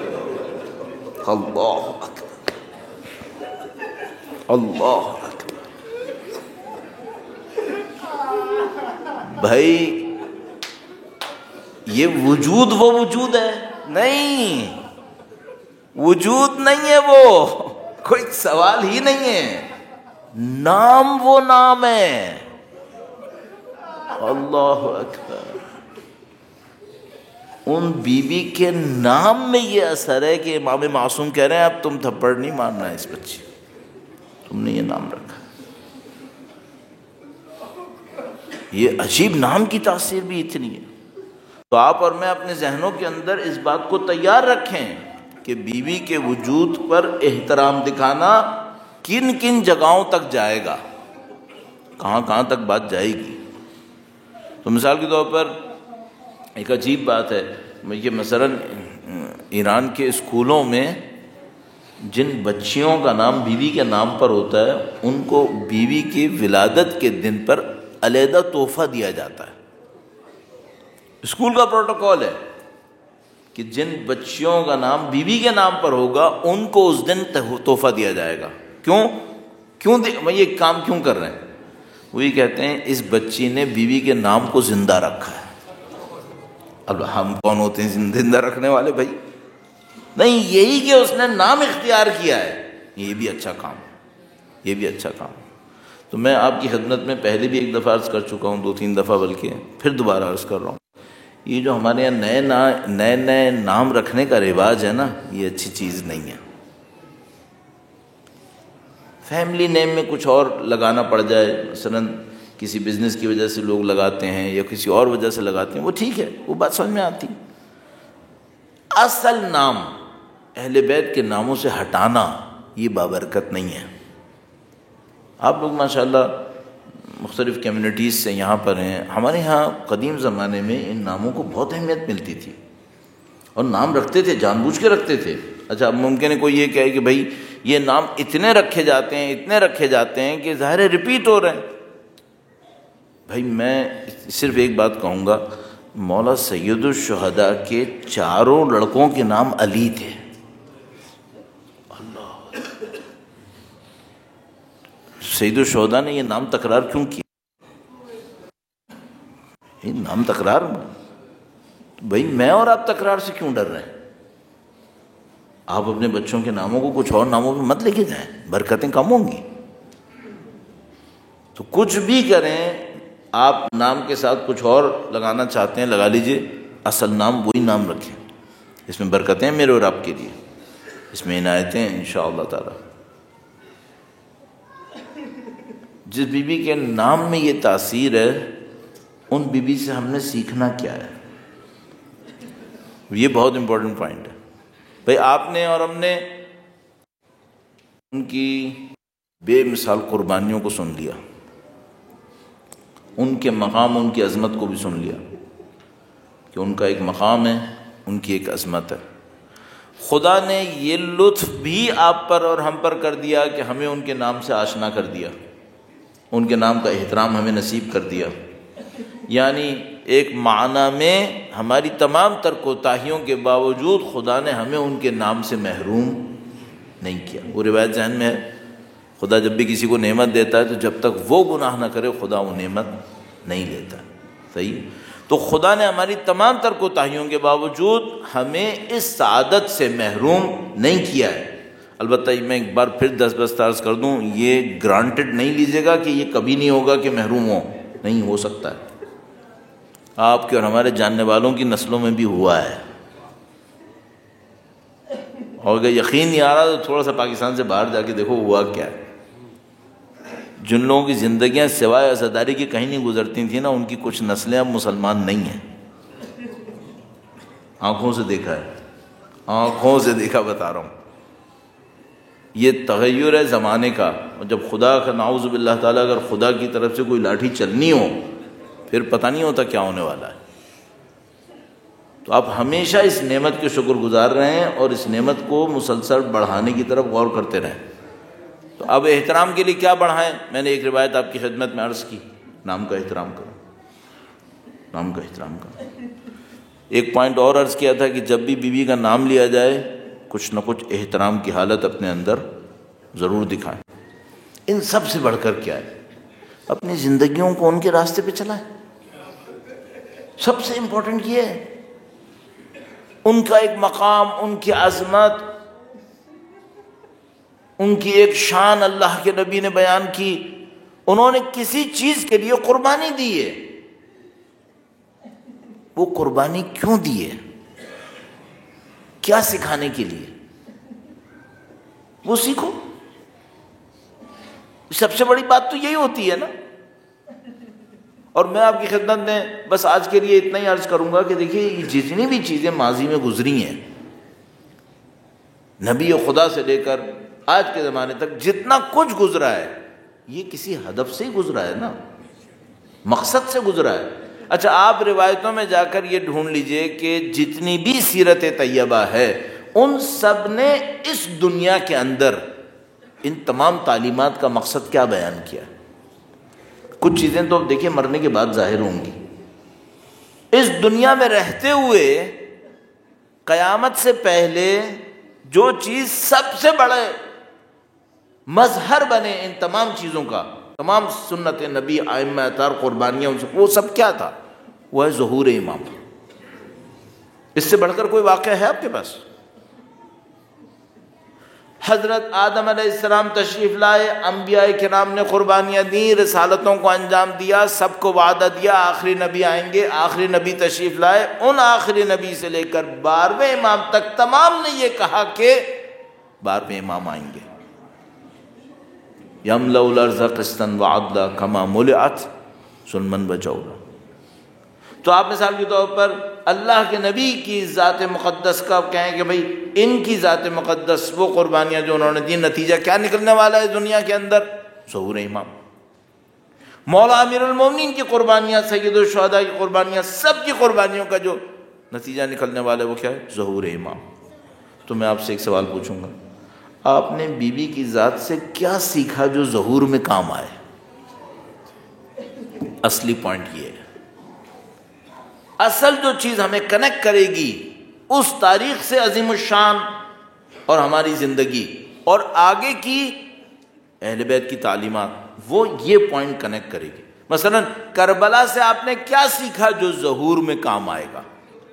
اللہ اکبر، اللہ اکبر. بھائی یہ وجود وہ وجود ہے نہیں، وجود نہیں ہے، وہ کوئی سوال ہی نہیں ہے. نام وہ نام ہے. اللہ اکبر. ان بیوی کے نام میں یہ اثر ہے کہ امام معصوم کہہ رہے ہیں اب تم تھپڑ نہیں مارنا ہے اس بچی، تم نے یہ نام رکھا. یہ عجیب نام کی تاثیر بھی اتنی ہے. تو آپ اور میں اپنے ذہنوں کے اندر اس بات کو تیار رکھیں کہ بیوی کے وجود پر احترام دکھانا کن کن جگہوں تک جائے گا، کہاں کہاں تک بات جائے گی. تو مثال کے طور پر ایک عجیب بات ہے کہ مثلاً ایران کے اسکولوں میں جن بچیوں کا نام بیوی کے نام پر ہوتا ہے ان کو بیوی کی ولادت کے دن پر علیحدہ تحفہ دیا جاتا ہے. اسکول کا پروٹوکول ہے کہ جن بچیوں کا نام بیوی کے نام پر ہوگا ان کو اس دن تحفہ دیا جائے گا. کیوں یہ کام کیوں کر رہے ہیں؟ وہی کہتے ہیں اس بچی نے بیوی کے نام کو زندہ رکھا ہے. اب ہم کون ہوتے ہیں زندہ رکھنے والے؟ بھائی نہیں، یہی کہ اس نے نام اختیار کیا ہے، یہ بھی اچھا کام، یہ بھی اچھا کام. تو میں آپ کی خدمت میں پہلے بھی ایک دفعہ عرض کر چکا ہوں، 2-3 دفعہ بلکہ پھر دوبارہ عرض کر رہا ہوں، یہ جو ہمارے یہاں نئے نام رکھنے کا رواج ہے نا، یہ اچھی چیز نہیں ہے. فیملی نیم میں کچھ اور لگانا پڑ جائے، مثلا کسی بزنس کی وجہ سے لوگ لگاتے ہیں یا کسی اور وجہ سے لگاتے ہیں، وہ ٹھیک ہے، وہ بات سمجھ میں آتی. اصل نام اہل بیت کے ناموں سے ہٹانا یہ بابرکت نہیں ہے. آپ لوگ ماشاءاللہ مختلف کمیونٹیز سے یہاں پر ہیں. ہمارے ہاں قدیم زمانے میں ان ناموں کو بہت اہمیت ملتی تھی اور نام رکھتے تھے، جان بوجھ کے رکھتے تھے. اچھا اب ممکن ہے کوئی یہ کہے کہ بھائی یہ نام اتنے رکھے جاتے ہیں کہ ظاہر ہے ریپیٹ ہو رہے ہیں. بھائی میں صرف ایک بات کہوں گا، مولا سید الشہداء کے 4 لڑکوں کے نام علی تھے. اللہ، سید الشہداء نے یہ نام تکرار کیوں کیا؟ یہ نام تکرار، بھائی میں اور آپ تکرار سے کیوں ڈر رہے ہیں؟ آپ اپنے بچوں کے ناموں کو کچھ اور ناموں پہ مت لے کے جائیں، برکتیں کم ہوں گی. تو کچھ بھی کریں، آپ نام کے ساتھ کچھ اور لگانا چاہتے ہیں لگا لیجئے، اصل نام وہی نام رکھیں. اس میں برکتیں ہیں میرے اور آپ کے لیے، اس میں عنایتیں ہیں انشاءاللہ تعالی. جس بیوی کے نام میں یہ تاثیر ہے، ان بیوی سے ہم نے سیکھنا کیا ہے؟ یہ بہت امپورٹنٹ پوائنٹ ہے بھائی۔ آپ نے اور ہم نے ان کی بے مثال قربانیوں کو سن لیا، ان کے مقام، ان کی عظمت کو بھی سن لیا کہ ان کا ایک مقام ہے، ان کی ایک عظمت ہے۔ خدا نے یہ لطف بھی آپ پر اور ہم پر کر دیا کہ ہمیں ان کے نام سے آشنا کر دیا، ان کے نام کا احترام ہمیں نصیب کر دیا۔ یعنی ایک معنی میں ہماری تمام تر کوتاہیوں کے باوجود خدا نے ہمیں ان کے نام سے محروم نہیں کیا۔ وہ روایت ذہن میں ہے، خدا جب بھی کسی کو نعمت دیتا ہے تو جب تک وہ گناہ نہ کرے خدا وہ نعمت نہیں لیتا۔ صحیح؟ تو خدا نے ہماری تمام تر کوتاہیوں کے باوجود ہمیں اس سعادت سے محروم نہیں کیا ہے۔ البتہ میں ایک بار پھر دست عرض کر دوں، یہ گرانٹڈ نہیں لیجیے گا کہ یہ کبھی نہیں ہوگا کہ محروم ہو، نہیں ہو سکتا ہے۔ آپ کے اور ہمارے جاننے والوں کی نسلوں میں بھی ہوا ہے، اور اگر یقین نہیں آ رہا تو تھوڑا سا پاکستان سے باہر جا کے دیکھو ہوا کیا ہے۔ جن لوگوں کی زندگیاں سوائے عزاداری کی کہیں نہیں گزرتی تھیں نا، ان کی کچھ نسلیں اب مسلمان نہیں ہیں۔ آنکھوں سے دیکھا ہے، آنکھوں سے دیکھا بتا رہا ہوں۔ یہ تغیر ہے زمانے کا، اور جب خدا کا نعوذ باللہ تعالیٰ اگر خدا کی طرف سے کوئی لاٹھی چلنی ہو پھر پتہ نہیں ہوتا کیا ہونے والا ہے۔ تو آپ ہمیشہ اس نعمت کے شکر گزار رہیں اور اس نعمت کو مسلسل بڑھانے کی طرف غور کرتے رہیں۔ تو اب احترام کے لیے کیا بڑھائیں؟ میں نے ایک روایت آپ کی خدمت میں عرض کی، نام کا احترام کرو، نام کا احترام کرو۔ ایک پوائنٹ اور عرض کیا تھا کہ جب بھی بیوی کا نام لیا جائے کچھ نہ کچھ احترام کی حالت اپنے اندر ضرور دکھائیں۔ ان سب سے بڑھ کر کیا ہے؟ اپنی زندگیوں کو ان کے راستے پہ چلائیں۔ سب سے امپورٹنٹ یہ ہے، ان کا ایک مقام، ان کی عظمت، ان کی ایک شان اللہ کے نبی نے بیان کی۔ انہوں نے کسی چیز کے لیے قربانی دی ہے، وہ قربانی کیوں دی ہے؟ کیا سکھانے کے لیے؟ وہ سیکھو۔ سب سے بڑی بات تو یہی ہوتی ہے نا۔ اور میں آپ کی خدمت میں بس آج کے لیے اتنا ہی عرض کروں گا کہ دیکھیے یہ جتنی بھی چیزیں ماضی میں گزری ہیں، نبی خدا سے لے کر آج کے زمانے تک جتنا کچھ گزرا ہے، یہ کسی ہدف سے ہی گزرا ہے نا، مقصد سے گزرا ہے۔ اچھا، آپ روایتوں میں جا کر یہ ڈھونڈ لیجئے کہ جتنی بھی سیرت طیبہ ہے ان سب نے اس دنیا کے اندر ان تمام تعلیمات کا مقصد کیا بیان کیا۔ کچھ چیزیں تو اب دیکھیے مرنے کے بعد ظاہر ہوں گی، اس دنیا میں رہتے ہوئے قیامت سے پہلے جو چیز سب سے بڑے مظہر بنے ان تمام چیزوں کا، تمام سنت نبی، ائمہ اطہار، قربانیاں، وہ سب کیا تھا؟ وہ ہے ظہور امام۔ اس سے بڑھ کر کوئی واقعہ ہے آپ کے پاس؟ حضرت آدم علیہ السلام تشریف لائے، انبیاء کرام نے قربانیاں دیں، رسالتوں کو انجام دیا، سب کو وعدہ دیا آخری نبی آئیں گے، آخری نبی تشریف لائے، ان آخری نبی سے لے کر 12ویں امام تک تمام نے یہ کہا کہ 12ویں امام آئیں گے۔ یملأ الارض قسطا وعدلا کما ملئت ظلما وجورا۔ تو آپ مثال کے طور پر اللہ کے نبی کی ذات مقدس کا کہیں کہ بھئی ان کی ذات مقدس وہ قربانیاں جو انہوں نے دی، نتیجہ کیا نکلنے والا ہے دنیا کے اندر؟ ظہور امام۔ مولا امیر المومنین کی قربانیاں، سید الشہداء کی قربانیاں، سب کی قربانیوں کا جو نتیجہ نکلنے والا ہے وہ کیا ہے؟ ظہور امام۔ تو میں آپ سے ایک سوال پوچھوں گا، آپ نے بیوی کی ذات سے کیا سیکھا جو ظہور میں کام آئے؟ اصلی پوائنٹ یہ ہے، اصل جو چیز ہمیں کنیکٹ کرے گی اس تاریخ سے عظیم الشان اور ہماری زندگی اور آگے کی اہل بیت کی تعلیمات، وہ یہ پوائنٹ کنیکٹ کرے گی۔ مثلا کربلا سے آپ نے کیا سیکھا جو ظہور میں کام آئے گا؟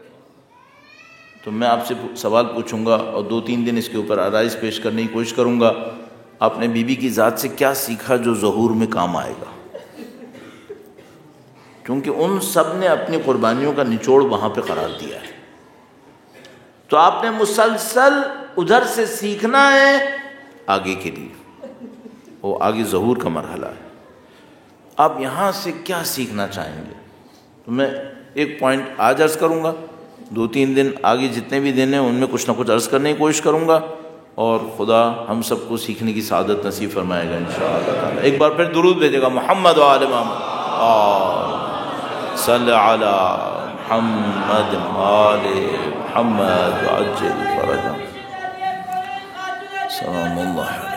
تو میں آپ سے سوال پوچھوں گا اور 2-3 دن اس کے اوپر آرائز پیش کرنے کی کوشش کروں گا، آپ نے بیوی کی ذات سے کیا سیکھا جو ظہور میں کام آئے گا؟ کیونکہ ان سب نے اپنی قربانیوں کا نچوڑ وہاں پہ قرار دیا ہے۔ تو آپ نے مسلسل ادھر سے سیکھنا ہے آگے کے لیے، وہ آگے ظہور کا مرحلہ ہے۔ آپ یہاں سے کیا سیکھنا چاہیں گے؟ تو میں ایک پوائنٹ آج عرض کروں گا، 2-3 دن آگے جتنے بھی دن ہیں ان میں کچھ نہ کچھ عرض کرنے کی کوشش کروں گا، اور خدا ہم سب کو سیکھنے کی سعادت نصیب فرمائے گا انشاءاللہ تعالی۔ ایک بار پھر درود بھیجے گا، محمد و آل محمد صلی علی محمد آل محمد وعجل فرجهم سلام اللہ علیہ۔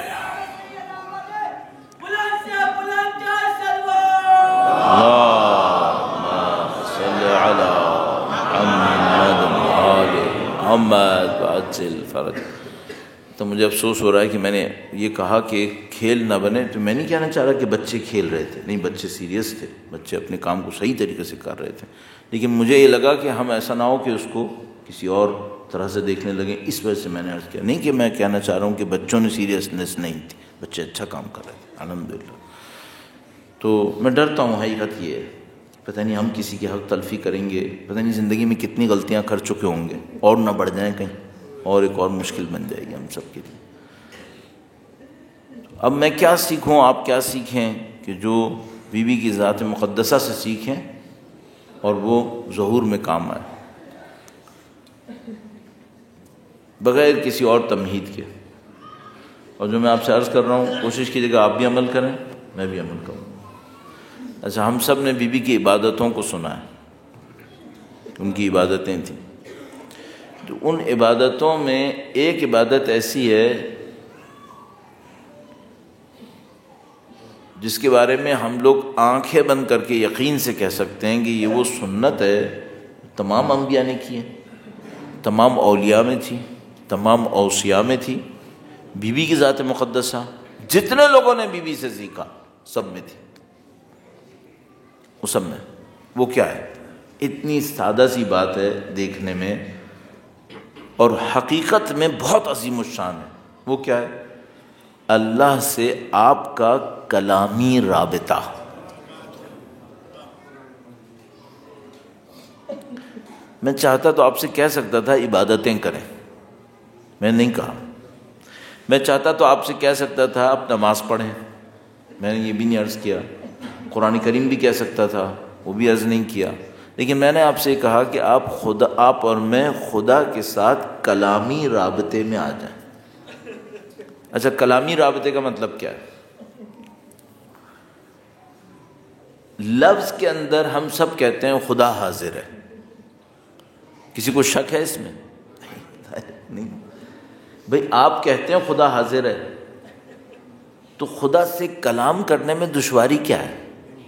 محمد وعجل فرج۔ تو مجھے افسوس ہو رہا ہے کہ میں نے یہ کہا کہ کھیل نہ بنے، تو میں نہیں کہنا چاہ رہا کہ بچے کھیل رہے تھے، نہیں، بچے سیریس تھے، بچے اپنے کام کو صحیح طریقے سے کر رہے تھے، لیکن مجھے یہ لگا کہ ہم ایسا نہ ہو کہ اس کو کسی اور طرح سے دیکھنے لگیں، اس وجہ سے میں نے عرض کیا۔ نہیں کہ میں کہنا چاہ رہا ہوں کہ بچوں نے سیریسنیس نہیں تھی، بچے اچھا کام کر رہے تھے الحمدللہ۔ تو میں ڈرتا ہوں، حقیقت یہ ہے، پتہ نہیں ہم کسی کی حق تلفی کریں گے، پتہ نہیں زندگی میں کتنی غلطیاں کر چکے ہوں گے، اور نہ بڑھ جائیں کہیں، اور ایک اور مشکل بن جائے گی ہم سب کے لیے۔ اب میں کیا سیکھوں، آپ کیا سیکھیں کہ جو بیوی کی ذات مقدسہ سے سیکھیں اور وہ ظہور میں کام آئے، بغیر کسی اور تمہید کے۔ اور جو میں آپ سے عرض کر رہا ہوں، کوشش کیجیے گا آپ بھی عمل کریں، میں بھی عمل کروں۔ اچھا، ہم سب نے بیوی کی عبادتوں کو سنا ہے، ان کی عبادتیں تھیں، تو ان عبادتوں میں ایک عبادت ایسی ہے جس کے بارے میں ہم لوگ آنکھیں بند کر کے یقین سے کہہ سکتے ہیں کہ یہ وہ سنت ہے تمام انبیاء نے کی ہے، تمام اولیاء میں تھی، تمام اوصیاء میں تھی، بیوی کی ذات مقدسہ جتنے لوگوں نے بیوی سے سیکھا سب میں تھی، وہ سب میں۔ وہ کیا ہے؟ اتنی سادہ سی بات ہے دیکھنے میں، اور حقیقت میں بہت عظیم الشان ہے۔ وہ کیا ہے؟ اللہ سے آپ کا کلامی رابطہ۔ میں چاہتا تو آپ سے کہہ سکتا تھا عبادتیں کریں، میں نہیں کہا۔ میں چاہتا تو آپ سے کہہ سکتا تھا آپ نماز پڑھیں، میں نے یہ بھی نہیں عرض کیا۔ قرآن کریم بھی کہہ سکتا تھا، وہ بھی عرض نہیں کیا۔ لیکن میں نے آپ سے کہا کہ آپ اور میں خدا کے ساتھ کلامی رابطے میں آ جائیں۔ اچھا، کلامی رابطے کا مطلب کیا ہے؟ لفظ کے اندر ہم سب کہتے ہیں خدا حاضر ہے، کسی کو شک ہے اس میں؟ نہیں بھئی، آپ کہتے ہیں خدا حاضر ہے، تو خدا سے کلام کرنے میں دشواری کیا ہے؟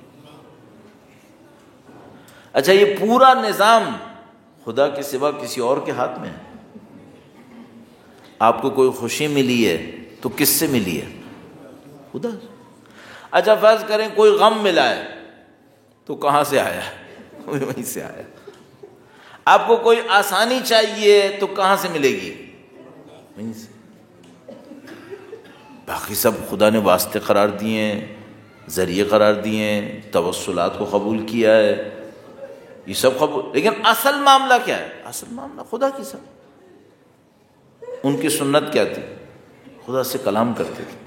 اچھا، یہ پورا نظام خدا کے سوا کسی اور کے ہاتھ میں ہے۔ آپ کو کوئی خوشی ملی ہے تو کس سے ملی ہے؟ خدا سے۔ اچھا، فرض کریں کوئی غم ملا ہے تو کہاں سے آیا؟ وہیں سے آیا۔ آپ کو کوئی آسانی چاہیے تو کہاں سے ملے گی؟ وہیں سے۔ باقی سب خدا نے واسطے قرار دیے ہیں، ذریعے قرار دیے ہیں، توسلات کو قبول کیا ہے، یہ سب قبول، لیکن اصل معاملہ کیا ہے؟ اصل معاملہ خدا کی سب۔ ان کی سنت کیا تھی؟ خدا سے کلام کرتے تھے۔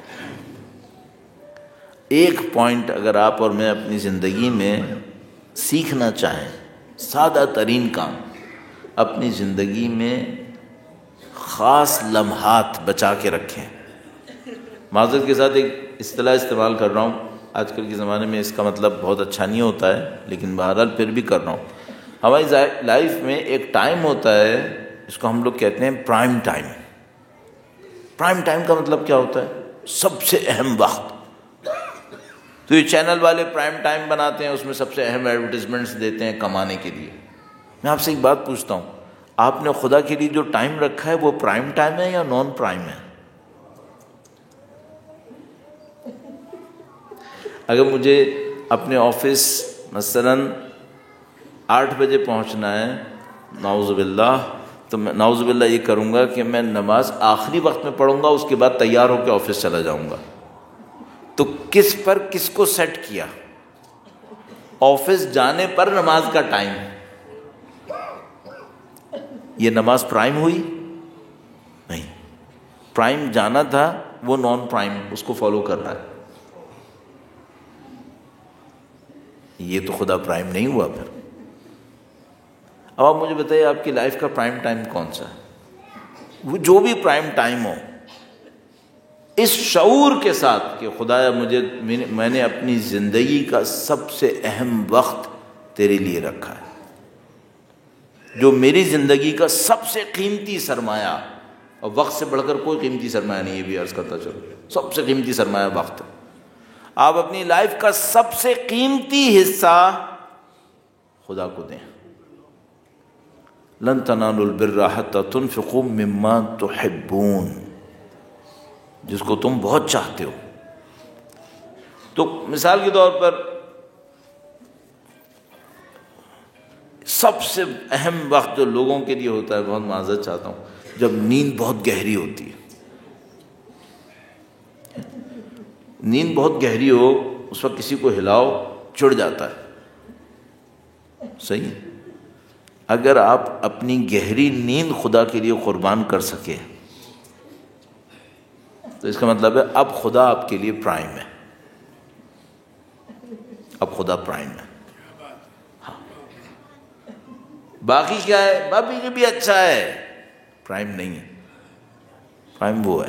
ایک پوائنٹ اگر آپ اور میں اپنی زندگی میں سیکھنا چاہیں، سادہ ترین کام، اپنی زندگی میں خاص لمحات بچا کے رکھیں۔ معذرت کے ساتھ ایک اصطلاح استعمال کر رہا ہوں، آج کل کے زمانے میں اس کا مطلب بہت اچھا نہیں ہوتا ہے، لیکن بہرحال پھر بھی کر رہا ہوں۔ ہماری لائف میں ایک ٹائم ہوتا ہے، اس کو ہم لوگ کہتے ہیں پرائم ٹائم۔ پرائم ٹائم کا مطلب کیا ہوتا ہے؟ سب سے اہم وقت۔ تو یہ چینل والے پرائم ٹائم بناتے ہیں، اس میں سب سے اہم ایڈورٹیزمنٹس دیتے ہیں کمانے کے لیے۔ میں آپ سے ایک بات پوچھتا ہوں، آپ نے خدا کے لیے جو ٹائم رکھا ہے وہ پرائم ٹائم ہے یا نان پرائم ہے؟ اگر مجھے اپنے آفس مثلاً 8 بجے پہنچنا ہے، نعوذ باللہ، تو میں نعوذ باللہ یہ کروں گا کہ میں نماز آخری وقت میں پڑھوں گا، اس کے بعد تیار ہو کے آفس چلا جاؤں گا۔ تو کس پر کس کو سیٹ کیا؟ آفس جانے پر نماز کا ٹائم، یہ نماز پرائم ہوئی؟ نہیں، پرائم جانا تھا، وہ نان پرائم اس کو فالو کر رہا ہے۔ یہ تو خدا پرائم نہیں ہوا پھر۔ اب آپ مجھے بتائیے آپ کی لائف کا پرائم ٹائم کون سا ہے؟ وہ جو بھی پرائم ٹائم ہو، اس شعور کے ساتھ کہ خدایا میں نے اپنی زندگی کا سب سے اہم وقت تیرے لیے رکھا ہے، جو میری زندگی کا سب سے قیمتی سرمایہ، اور وقت سے بڑھ کر کوئی قیمتی سرمایہ نہیں، یہ بھی عرض کرتا چلو، سب سے قیمتی سرمایہ وقت ہے۔ آپ اپنی لائف کا سب سے قیمتی حصہ خدا کو دیں۔ لن تنالوا البر حتى تنفقوا مما تحبون، جس کو تم بہت چاہتے ہو۔ تو مثال کے طور پر سب سے اہم وقت جو لوگوں کے لیے ہوتا ہے، بہت معذرت چاہتا ہوں، جب نیند بہت گہری ہوتی ہے، نیند بہت گہری ہو، اس وقت کسی کو ہلاؤ چڑ جاتا ہے، صحیح ہے؟ اگر آپ اپنی گہری نیند خدا کے لیے قربان کر سکے تو اس کا مطلب ہے اب خدا آپ کے لیے پرائم ہے، اب خدا پرائم ہے۔ ہاں، باقی کیا ہے؟ باقی کے بھی اچھا ہے، پرائم نہیں ہے، پرائم وہ ہے۔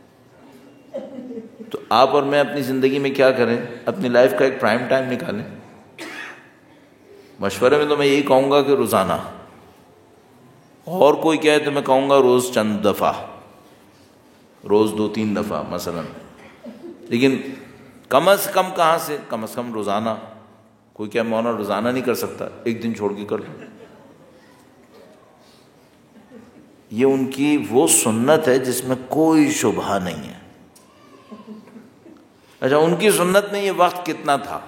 تو آپ اور میں اپنی زندگی میں کیا کریں؟ اپنی لائف کا ایک پرائم ٹائم نکالیں۔ مشورے میں تو میں یہی کہوں گا کہ روزانہ، اور کوئی کہے تو میں کہوں گا روز چند دفعہ، روز 2-3 دفعہ مثلا، لیکن کم از کم کہاں سے؟ کم از کم روزانہ۔ کوئی کہے مولانا روزانہ نہیں کر سکتا، ایک دن چھوڑ کے کر لوں۔ یہ ان کی وہ سنت ہے جس میں کوئی شبہ نہیں ہے۔ اچھا، ان کی سنت میں یہ وقت کتنا تھا؟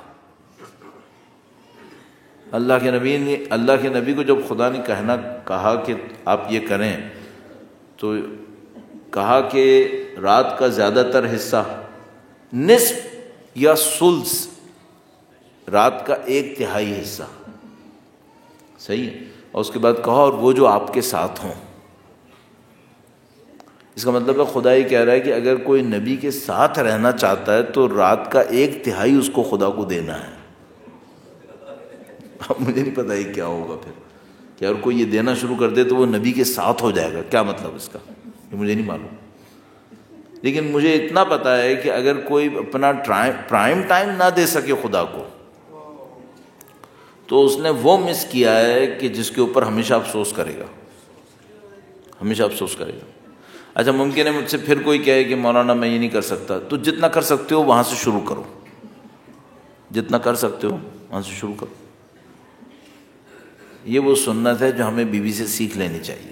اللہ کے نبی کو جب خدا نے کہا کہ آپ یہ کریں، تو کہا کہ رات کا زیادہ تر حصہ، نصف یا ثلث، رات کا 1/3 حصہ، صحیح ہے؟ اور اس کے بعد کہا اور وہ جو آپ کے ساتھ ہوں۔ اس کا مطلب ہے خدا یہ کہہ رہا ہے کہ اگر کوئی نبی کے ساتھ رہنا چاہتا ہے تو رات کا 1/3 اس کو خدا کو دینا ہے۔ اب مجھے نہیں پتا یہ کیا ہوگا پھر، کہ اگر کوئی یہ دینا شروع کر دے تو وہ نبی کے ساتھ ہو جائے گا، کیا مطلب اس کا؟ یہ مجھے نہیں معلوم، لیکن مجھے اتنا پتا ہے کہ اگر کوئی اپنا پرائم ٹائم نہ دے سکے خدا کو، تو اس نے وہ مس کیا ہے کہ جس کے اوپر ہمیشہ افسوس کرے گا، ہمیشہ افسوس کرے گا۔ اچھا، ممکن ہے مجھ سے پھر کوئی کہے کہ مولانا میں یہ نہیں کر سکتا، تو جتنا کر سکتے ہو وہاں سے شروع کرو، جتنا کر سکتے ہو وہاں سے شروع کرو۔ یہ وہ سنت ہے جو ہمیں بیوی سے سیکھ لینی چاہیے۔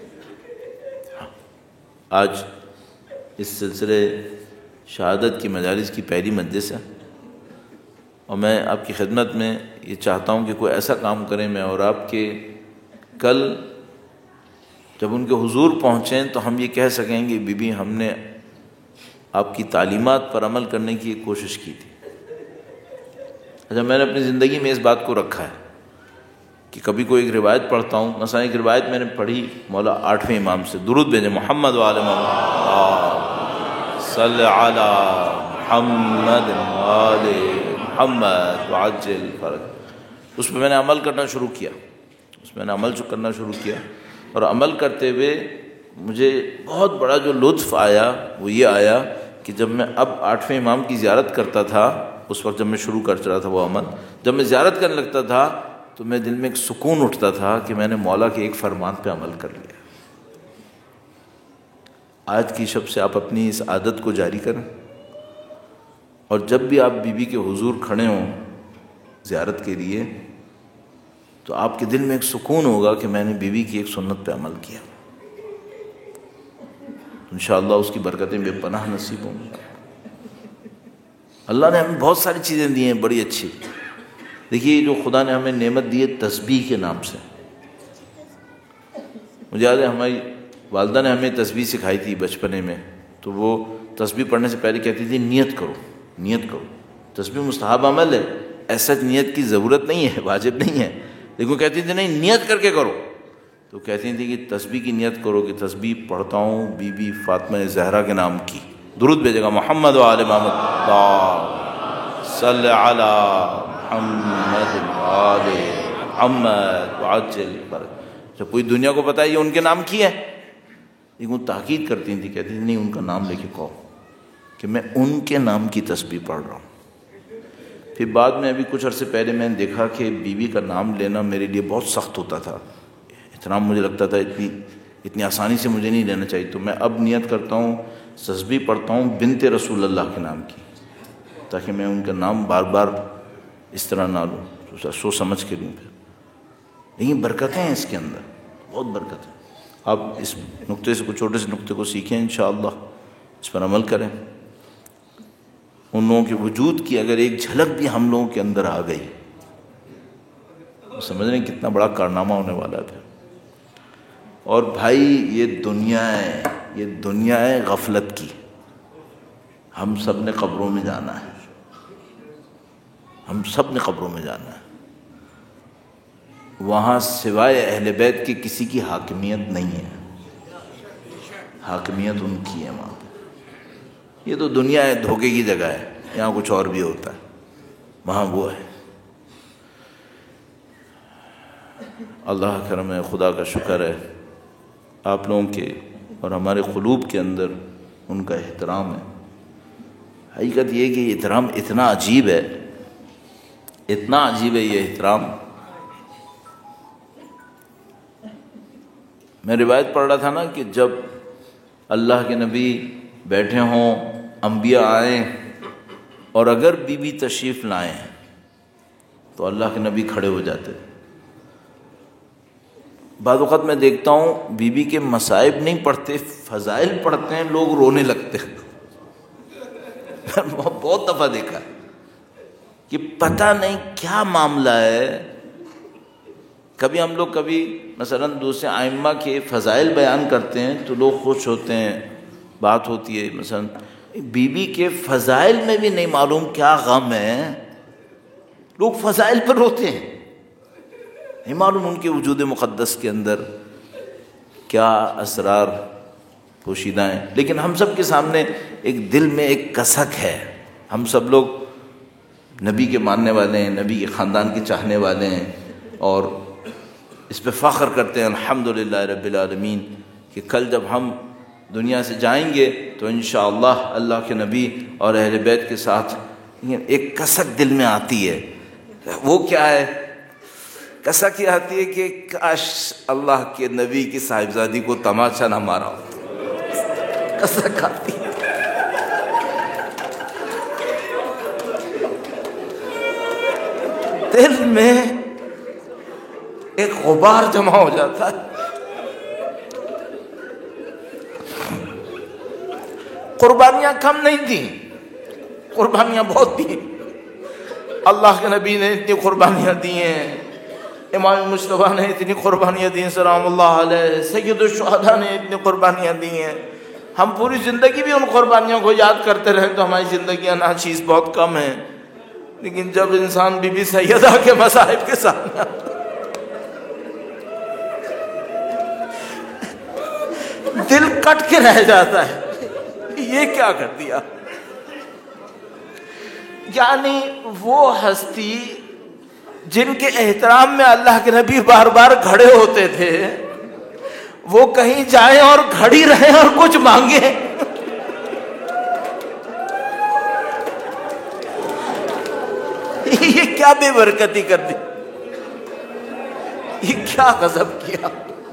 آج اس سلسلے شہادت کی مجالس کی پہلی مجلس ہے، اور میں آپ کی خدمت میں یہ چاہتا ہوں کہ کوئی ایسا کام کریں میں اور آپ کے کل جب ان کے حضور پہنچیں تو ہم یہ کہہ سکیں کہ بی بی ہم نے آپ کی تعلیمات پر عمل کرنے کی کوشش کی تھی۔ اچھا، میں نے اپنی زندگی میں اس بات کو رکھا ہے کہ کبھی کوئی ایک روایت پڑھتا ہوں، مثلا ایک روایت میں نے پڑھی مولا 8ویں امام سے، درود بھیجیں محمد وعلی محمد صلی علی محمد وعلی محمد وعجل فرج۔ اس پہ میں نے عمل کرنا شروع کیا، اور عمل کرتے ہوئے مجھے بہت بڑا جو لطف آیا وہ یہ آیا کہ جب میں اب 8ویں امام کی زیارت کرتا تھا، اس وقت جب میں شروع کر رہا تھا وہ عمل، جب میں زیارت کرنے لگتا تھا تو میرے دل میں ایک سکون اٹھتا تھا کہ میں نے مولا کے ایک فرمان پہ عمل کر لیا۔ آج کی شب سے آپ اپنی اس عادت کو جاری کریں، اور جب بھی آپ بی بی کے حضور کھڑے ہوں زیارت کے لیے تو آپ کے دل میں ایک سکون ہوگا کہ میں نے بیوی کی ایک سنت پہ عمل کیا۔ انشاءاللہ اس کی برکتیں بے پناہ نصیب ہوں گی۔ اللہ نے ہمیں بہت ساری چیزیں دی ہیں بڑی اچھی۔ دیکھیے جو خدا نے ہمیں نعمت دی ہے تسبیح کے نام سے، مجھے یاد ہے ہماری والدہ نے ہمیں تسبیح سکھائی تھی بچپنے میں، تو وہ تسبیح پڑھنے سے پہلے کہتی تھی نیت کرو، نیت کرو۔ تسبیح مستحب عمل ہے، ایسا نیت کی ضرورت نہیں ہے، واجب نہیں ہے، لیکن کہتی تھی نہیں نیت کر کے کرو۔ تو کہتی تھی کہ تسبیح کی نیت کرو کہ تسبیح پڑھتا ہوں بی بی فاطمہ زہرا کے نام کی۔ درود بھیجے گا محمد وعلی محمد صلی علی محمد آل محمد وعجل فرج۔ جب پوری دنیا کو پتا ہے یہ ان کے نام کی ہے، لیکن وہ تاکید کرتی تھی، کہتی تھی نہیں ان کا نام لے کے کہو کہ میں ان کے نام کی تسبیح پڑھ رہا ہوں۔ پھر بعد میں ابھی کچھ عرصے پہلے میں نے دیکھا کہ بیوی کا نام لینا میرے لیے بہت سخت ہوتا تھا، احترام مجھے لگتا تھا اتنی آسانی سے مجھے نہیں لینا چاہیے، تو میں اب نیت کرتا ہوں تسبیح پڑھتا ہوں بنت رسول اللہ کے نام کی، تاکہ میں ان کا نام بار بار اس طرح نہ لوں، سوچ سمجھ کے لوں۔ پھر لیکن برکتیں ہیں اس کے اندر، بہت برکتیں۔ آپ اس نقطے سے کچھ چھوٹے سے نقطے کو سیکھیں انشاءاللہ، اس پر عمل کریں۔ ان لوگوں کے وجود کی اگر ایک جھلک بھی ہم لوگوں کے اندر آ گئی، سمجھ رہے ہیں کتنا بڑا کارنامہ ہونے والا تھا۔ اور بھائی یہ دنیا ہے غفلت کی، ہم سب نے قبروں میں جانا ہے، ہم سب نے قبروں میں جانا ہے، وہاں سوائے اہل بیت کے کسی کی حاکمیت نہیں ہے، حاکمیت ان کی ہے وہاں پہ۔ یہ تو دنیا ہے، دھوکے کی جگہ ہے، یہاں کچھ اور بھی ہوتا ہے، وہاں وہ ہے۔ اللہ کرم ہے، خدا کا شکر ہے آپ لوگوں کے اور ہمارے قلوب کے اندر ان کا احترام ہے۔ حقیقت یہ کہ یہ احترام اتنا عجیب ہے، اتنا عجیب ہے یہ احترام۔ میں روایت پڑھ رہا تھا نا کہ جب اللہ کے نبی بیٹھے ہوں، انبیاء آئیں اور اگر بی بی تشریف لائیں تو اللہ کے نبی کھڑے ہو جاتے۔ بعض اوقات میں دیکھتا ہوں بی بی کے مصائب نہیں پڑھتے، فضائل پڑھتے ہیں، لوگ رونے لگتے ہیں۔ بہت دفعہ دیکھا کہ پتہ نہیں کیا معاملہ ہے۔ کبھی ہم لوگ مثلا دوسرے ائمہ کے فضائل بیان کرتے ہیں تو لوگ خوش ہوتے ہیں، بات ہوتی ہے۔ مثلا بی بی کے فضائل میں بھی نہیں معلوم کیا غم ہے، لوگ فضائل پر روتے ہیں، نہیں معلوم ان کے وجود مقدس کے اندر کیا اسرار پوشیدہ ہیں۔ لیکن ہم سب کے سامنے ایک دل میں ایک کسک ہے، ہم سب لوگ نبی کے ماننے والے ہیں، نبی کے خاندان کے چاہنے والے ہیں، اور اس پہ فخر کرتے ہیں الحمدللہ رب العالمین کہ کل جب ہم دنیا سے جائیں گے تو انشاءاللہ اللہ کے نبی اور اہل بیت کے ساتھ ایک کسک دل میں آتی ہے۔ وہ کیا ہے؟ کسک یہ آتی ہے کہ کاش اللہ کے نبی کی صاحبزادی کو تماچا نہ مارا ہو، کسک آتی ہے۔ دل میں ایک غبار جمع ہو جاتا ہے۔ قربانیاں کم نہیں دیں، قربانیاں بہت دی۔ اللہ کے نبی نے اتنی قربانیاں دی ہیں، امام مصطفیٰ نے اتنی قربانیاں دی ہیں سلام اللہ علیہ، سید الشہداء نے اتنی قربانیاں دی ہیں۔ ہم پوری زندگی بھی ان قربانیوں کو یاد کرتے رہیں تو ہماری زندگیاں ناچیز بہت کم ہیں۔ لیکن جب انسان بی بی سیدہ کے مصائب کے سامنے دل کٹ کے رہ جاتا ہے، یہ کیا کر دیا۔ یعنی وہ ہستی جن کے احترام میں اللہ کے نبی بار بار کھڑے ہوتے تھے، وہ کہیں جائیں اور کھڑی رہیں اور کچھ مانگے۔ یہ کیا بے برکتی کر دی، یہ کیا غضب کیا۔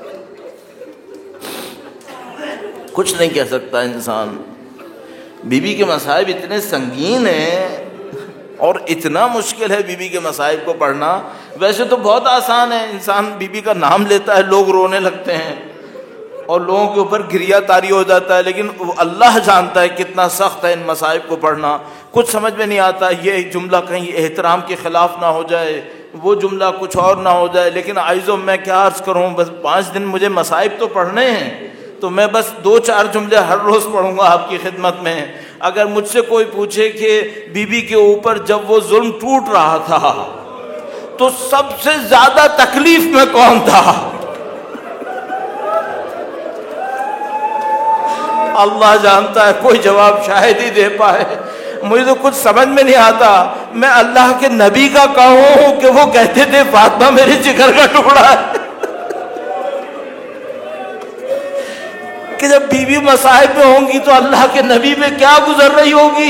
کچھ نہیں کہہ سکتا انسان۔ بی بی کے مصائب اتنے سنگین ہیں اور اتنا مشکل ہے بی بی کے مصائب کو پڑھنا۔ ویسے تو بہت آسان ہے، انسان بی بی کا نام لیتا ہے، لوگ رونے لگتے ہیں اور لوگوں کے اوپر گریہ طاری ہو جاتا ہے، لیکن اللہ جانتا ہے کتنا سخت ہے ان مصائب کو پڑھنا۔ کچھ سمجھ میں نہیں آتا، یہ جملہ کہیں احترام کے خلاف نہ ہو جائے، وہ جملہ کچھ اور نہ ہو جائے۔ لیکن عائزوں میں کیا عرض کروں، بس 5 دن مجھے مصائب تو پڑھنے ہیں، تو میں بس 2-4 جملے ہر روز پڑھوں گا آپ کی خدمت میں۔ اگر مجھ سے کوئی پوچھے کہ بی بی کے اوپر جب وہ ظلم ٹوٹ رہا تھا تو سب سے زیادہ تکلیف میں کون تھا، اللہ جانتا ہے، کوئی جواب شاید ہی دے پائے۔ مجھے تو کچھ سمجھ میں نہیں آتا، میں اللہ کے نبی کا کہوں کہ وہ کہتے تھے فاطمہ میرے جگر کا ٹکڑا ہے، کہ جب بیوی مصائب میں ہوں گی تو اللہ کے نبی پہ کیا گزر رہی ہوگی۔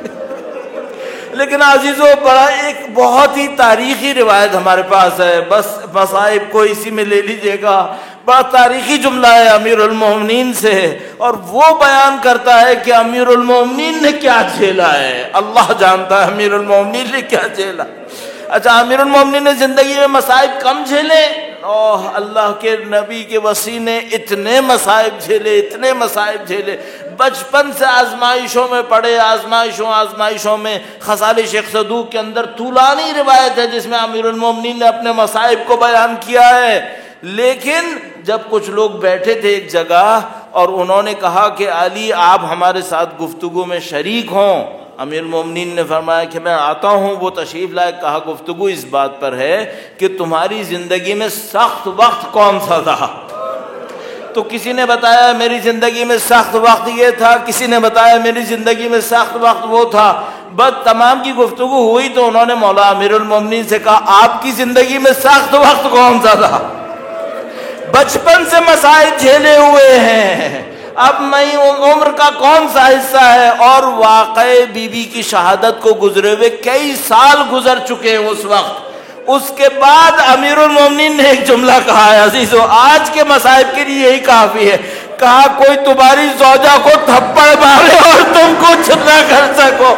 لیکن عزیزو، بڑا ایک بہت ہی تاریخی روایت ہمارے پاس ہے، بس مصائب کو اسی میں لے لیجئے گا، بڑا تاریخی جملہ ہے امیر المومنین سے، اور وہ بیان کرتا ہے کہ امیر المومنین نے کیا جھیلا ہے، اللہ جانتا ہے امیر المومنین نے کیا جھیلا۔ اچھا، امیر المومنین نے زندگی میں مصائب کم جھیلے؟ اوہ، اللہ کے نبی کے وصی نے اتنے مصائب جھیلے، اتنے مصائب جھیلے، بچپن سے آزمائشوں میں پڑے، آزمائشوں میں۔ خصال شیخ صدوق کے اندر طولانی روایت ہے جس میں امیر المومنین نے اپنے مصائب کو بیان کیا ہے۔ لیکن جب کچھ لوگ بیٹھے تھے ایک جگہ اور انہوں نے کہا کہ علی آپ ہمارے ساتھ گفتگو میں شریک ہوں، امیر المومنین نے فرمایا کہ میں آتا ہوں۔ وہ تشریف لائے، کہا گفتگو اس بات پر ہے کہ تمہاری زندگی میں سخت وقت کون سا تھا؟ تو کسی نے بتایا میری زندگی میں سخت وقت یہ تھا، کسی نے بتایا میری زندگی میں سخت وقت وہ تھا۔ بس تمام کی گفتگو ہوئی تو انہوں نے مولا امیر المومنین سے کہا آپ کی زندگی میں سخت وقت کون سا تھا؟ بچپن سے مصائب جھیلے ہوئے ہیں، اب میں عمر کا کون سا حصہ ہے؟ اور واقع بی بی کی شہادت کو گزرے ہوئے کئی سال گزر چکے ہیں اس وقت۔ اس کے بعد امیر المومنین نے ایک جملہ کہا ہے عزیزو، آج کے مصائب کے لیے یہی کافی ہے، کہا کوئی تمہاری زوجہ کو تھپڑ مارے اور تم کچھ نہ کر سکو۔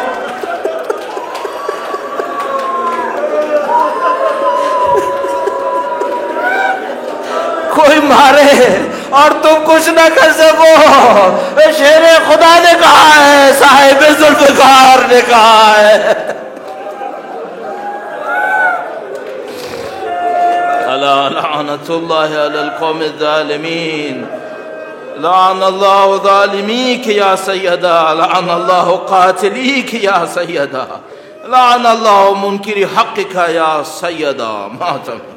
کوئی مارے اور تم کچھ نہ کر سکو، شیر خدا نے کہا ہے، صاحب ذوالفقار نے کہا ہے۔ الا لعنت اللہ علی القوم الظالمین، لعن اللہ ظالمیک یا سیدہ، لعن اللہ قاتلیک یا سیدہ، لعن اللہ منکر حقک یا سیدہ۔ ماتم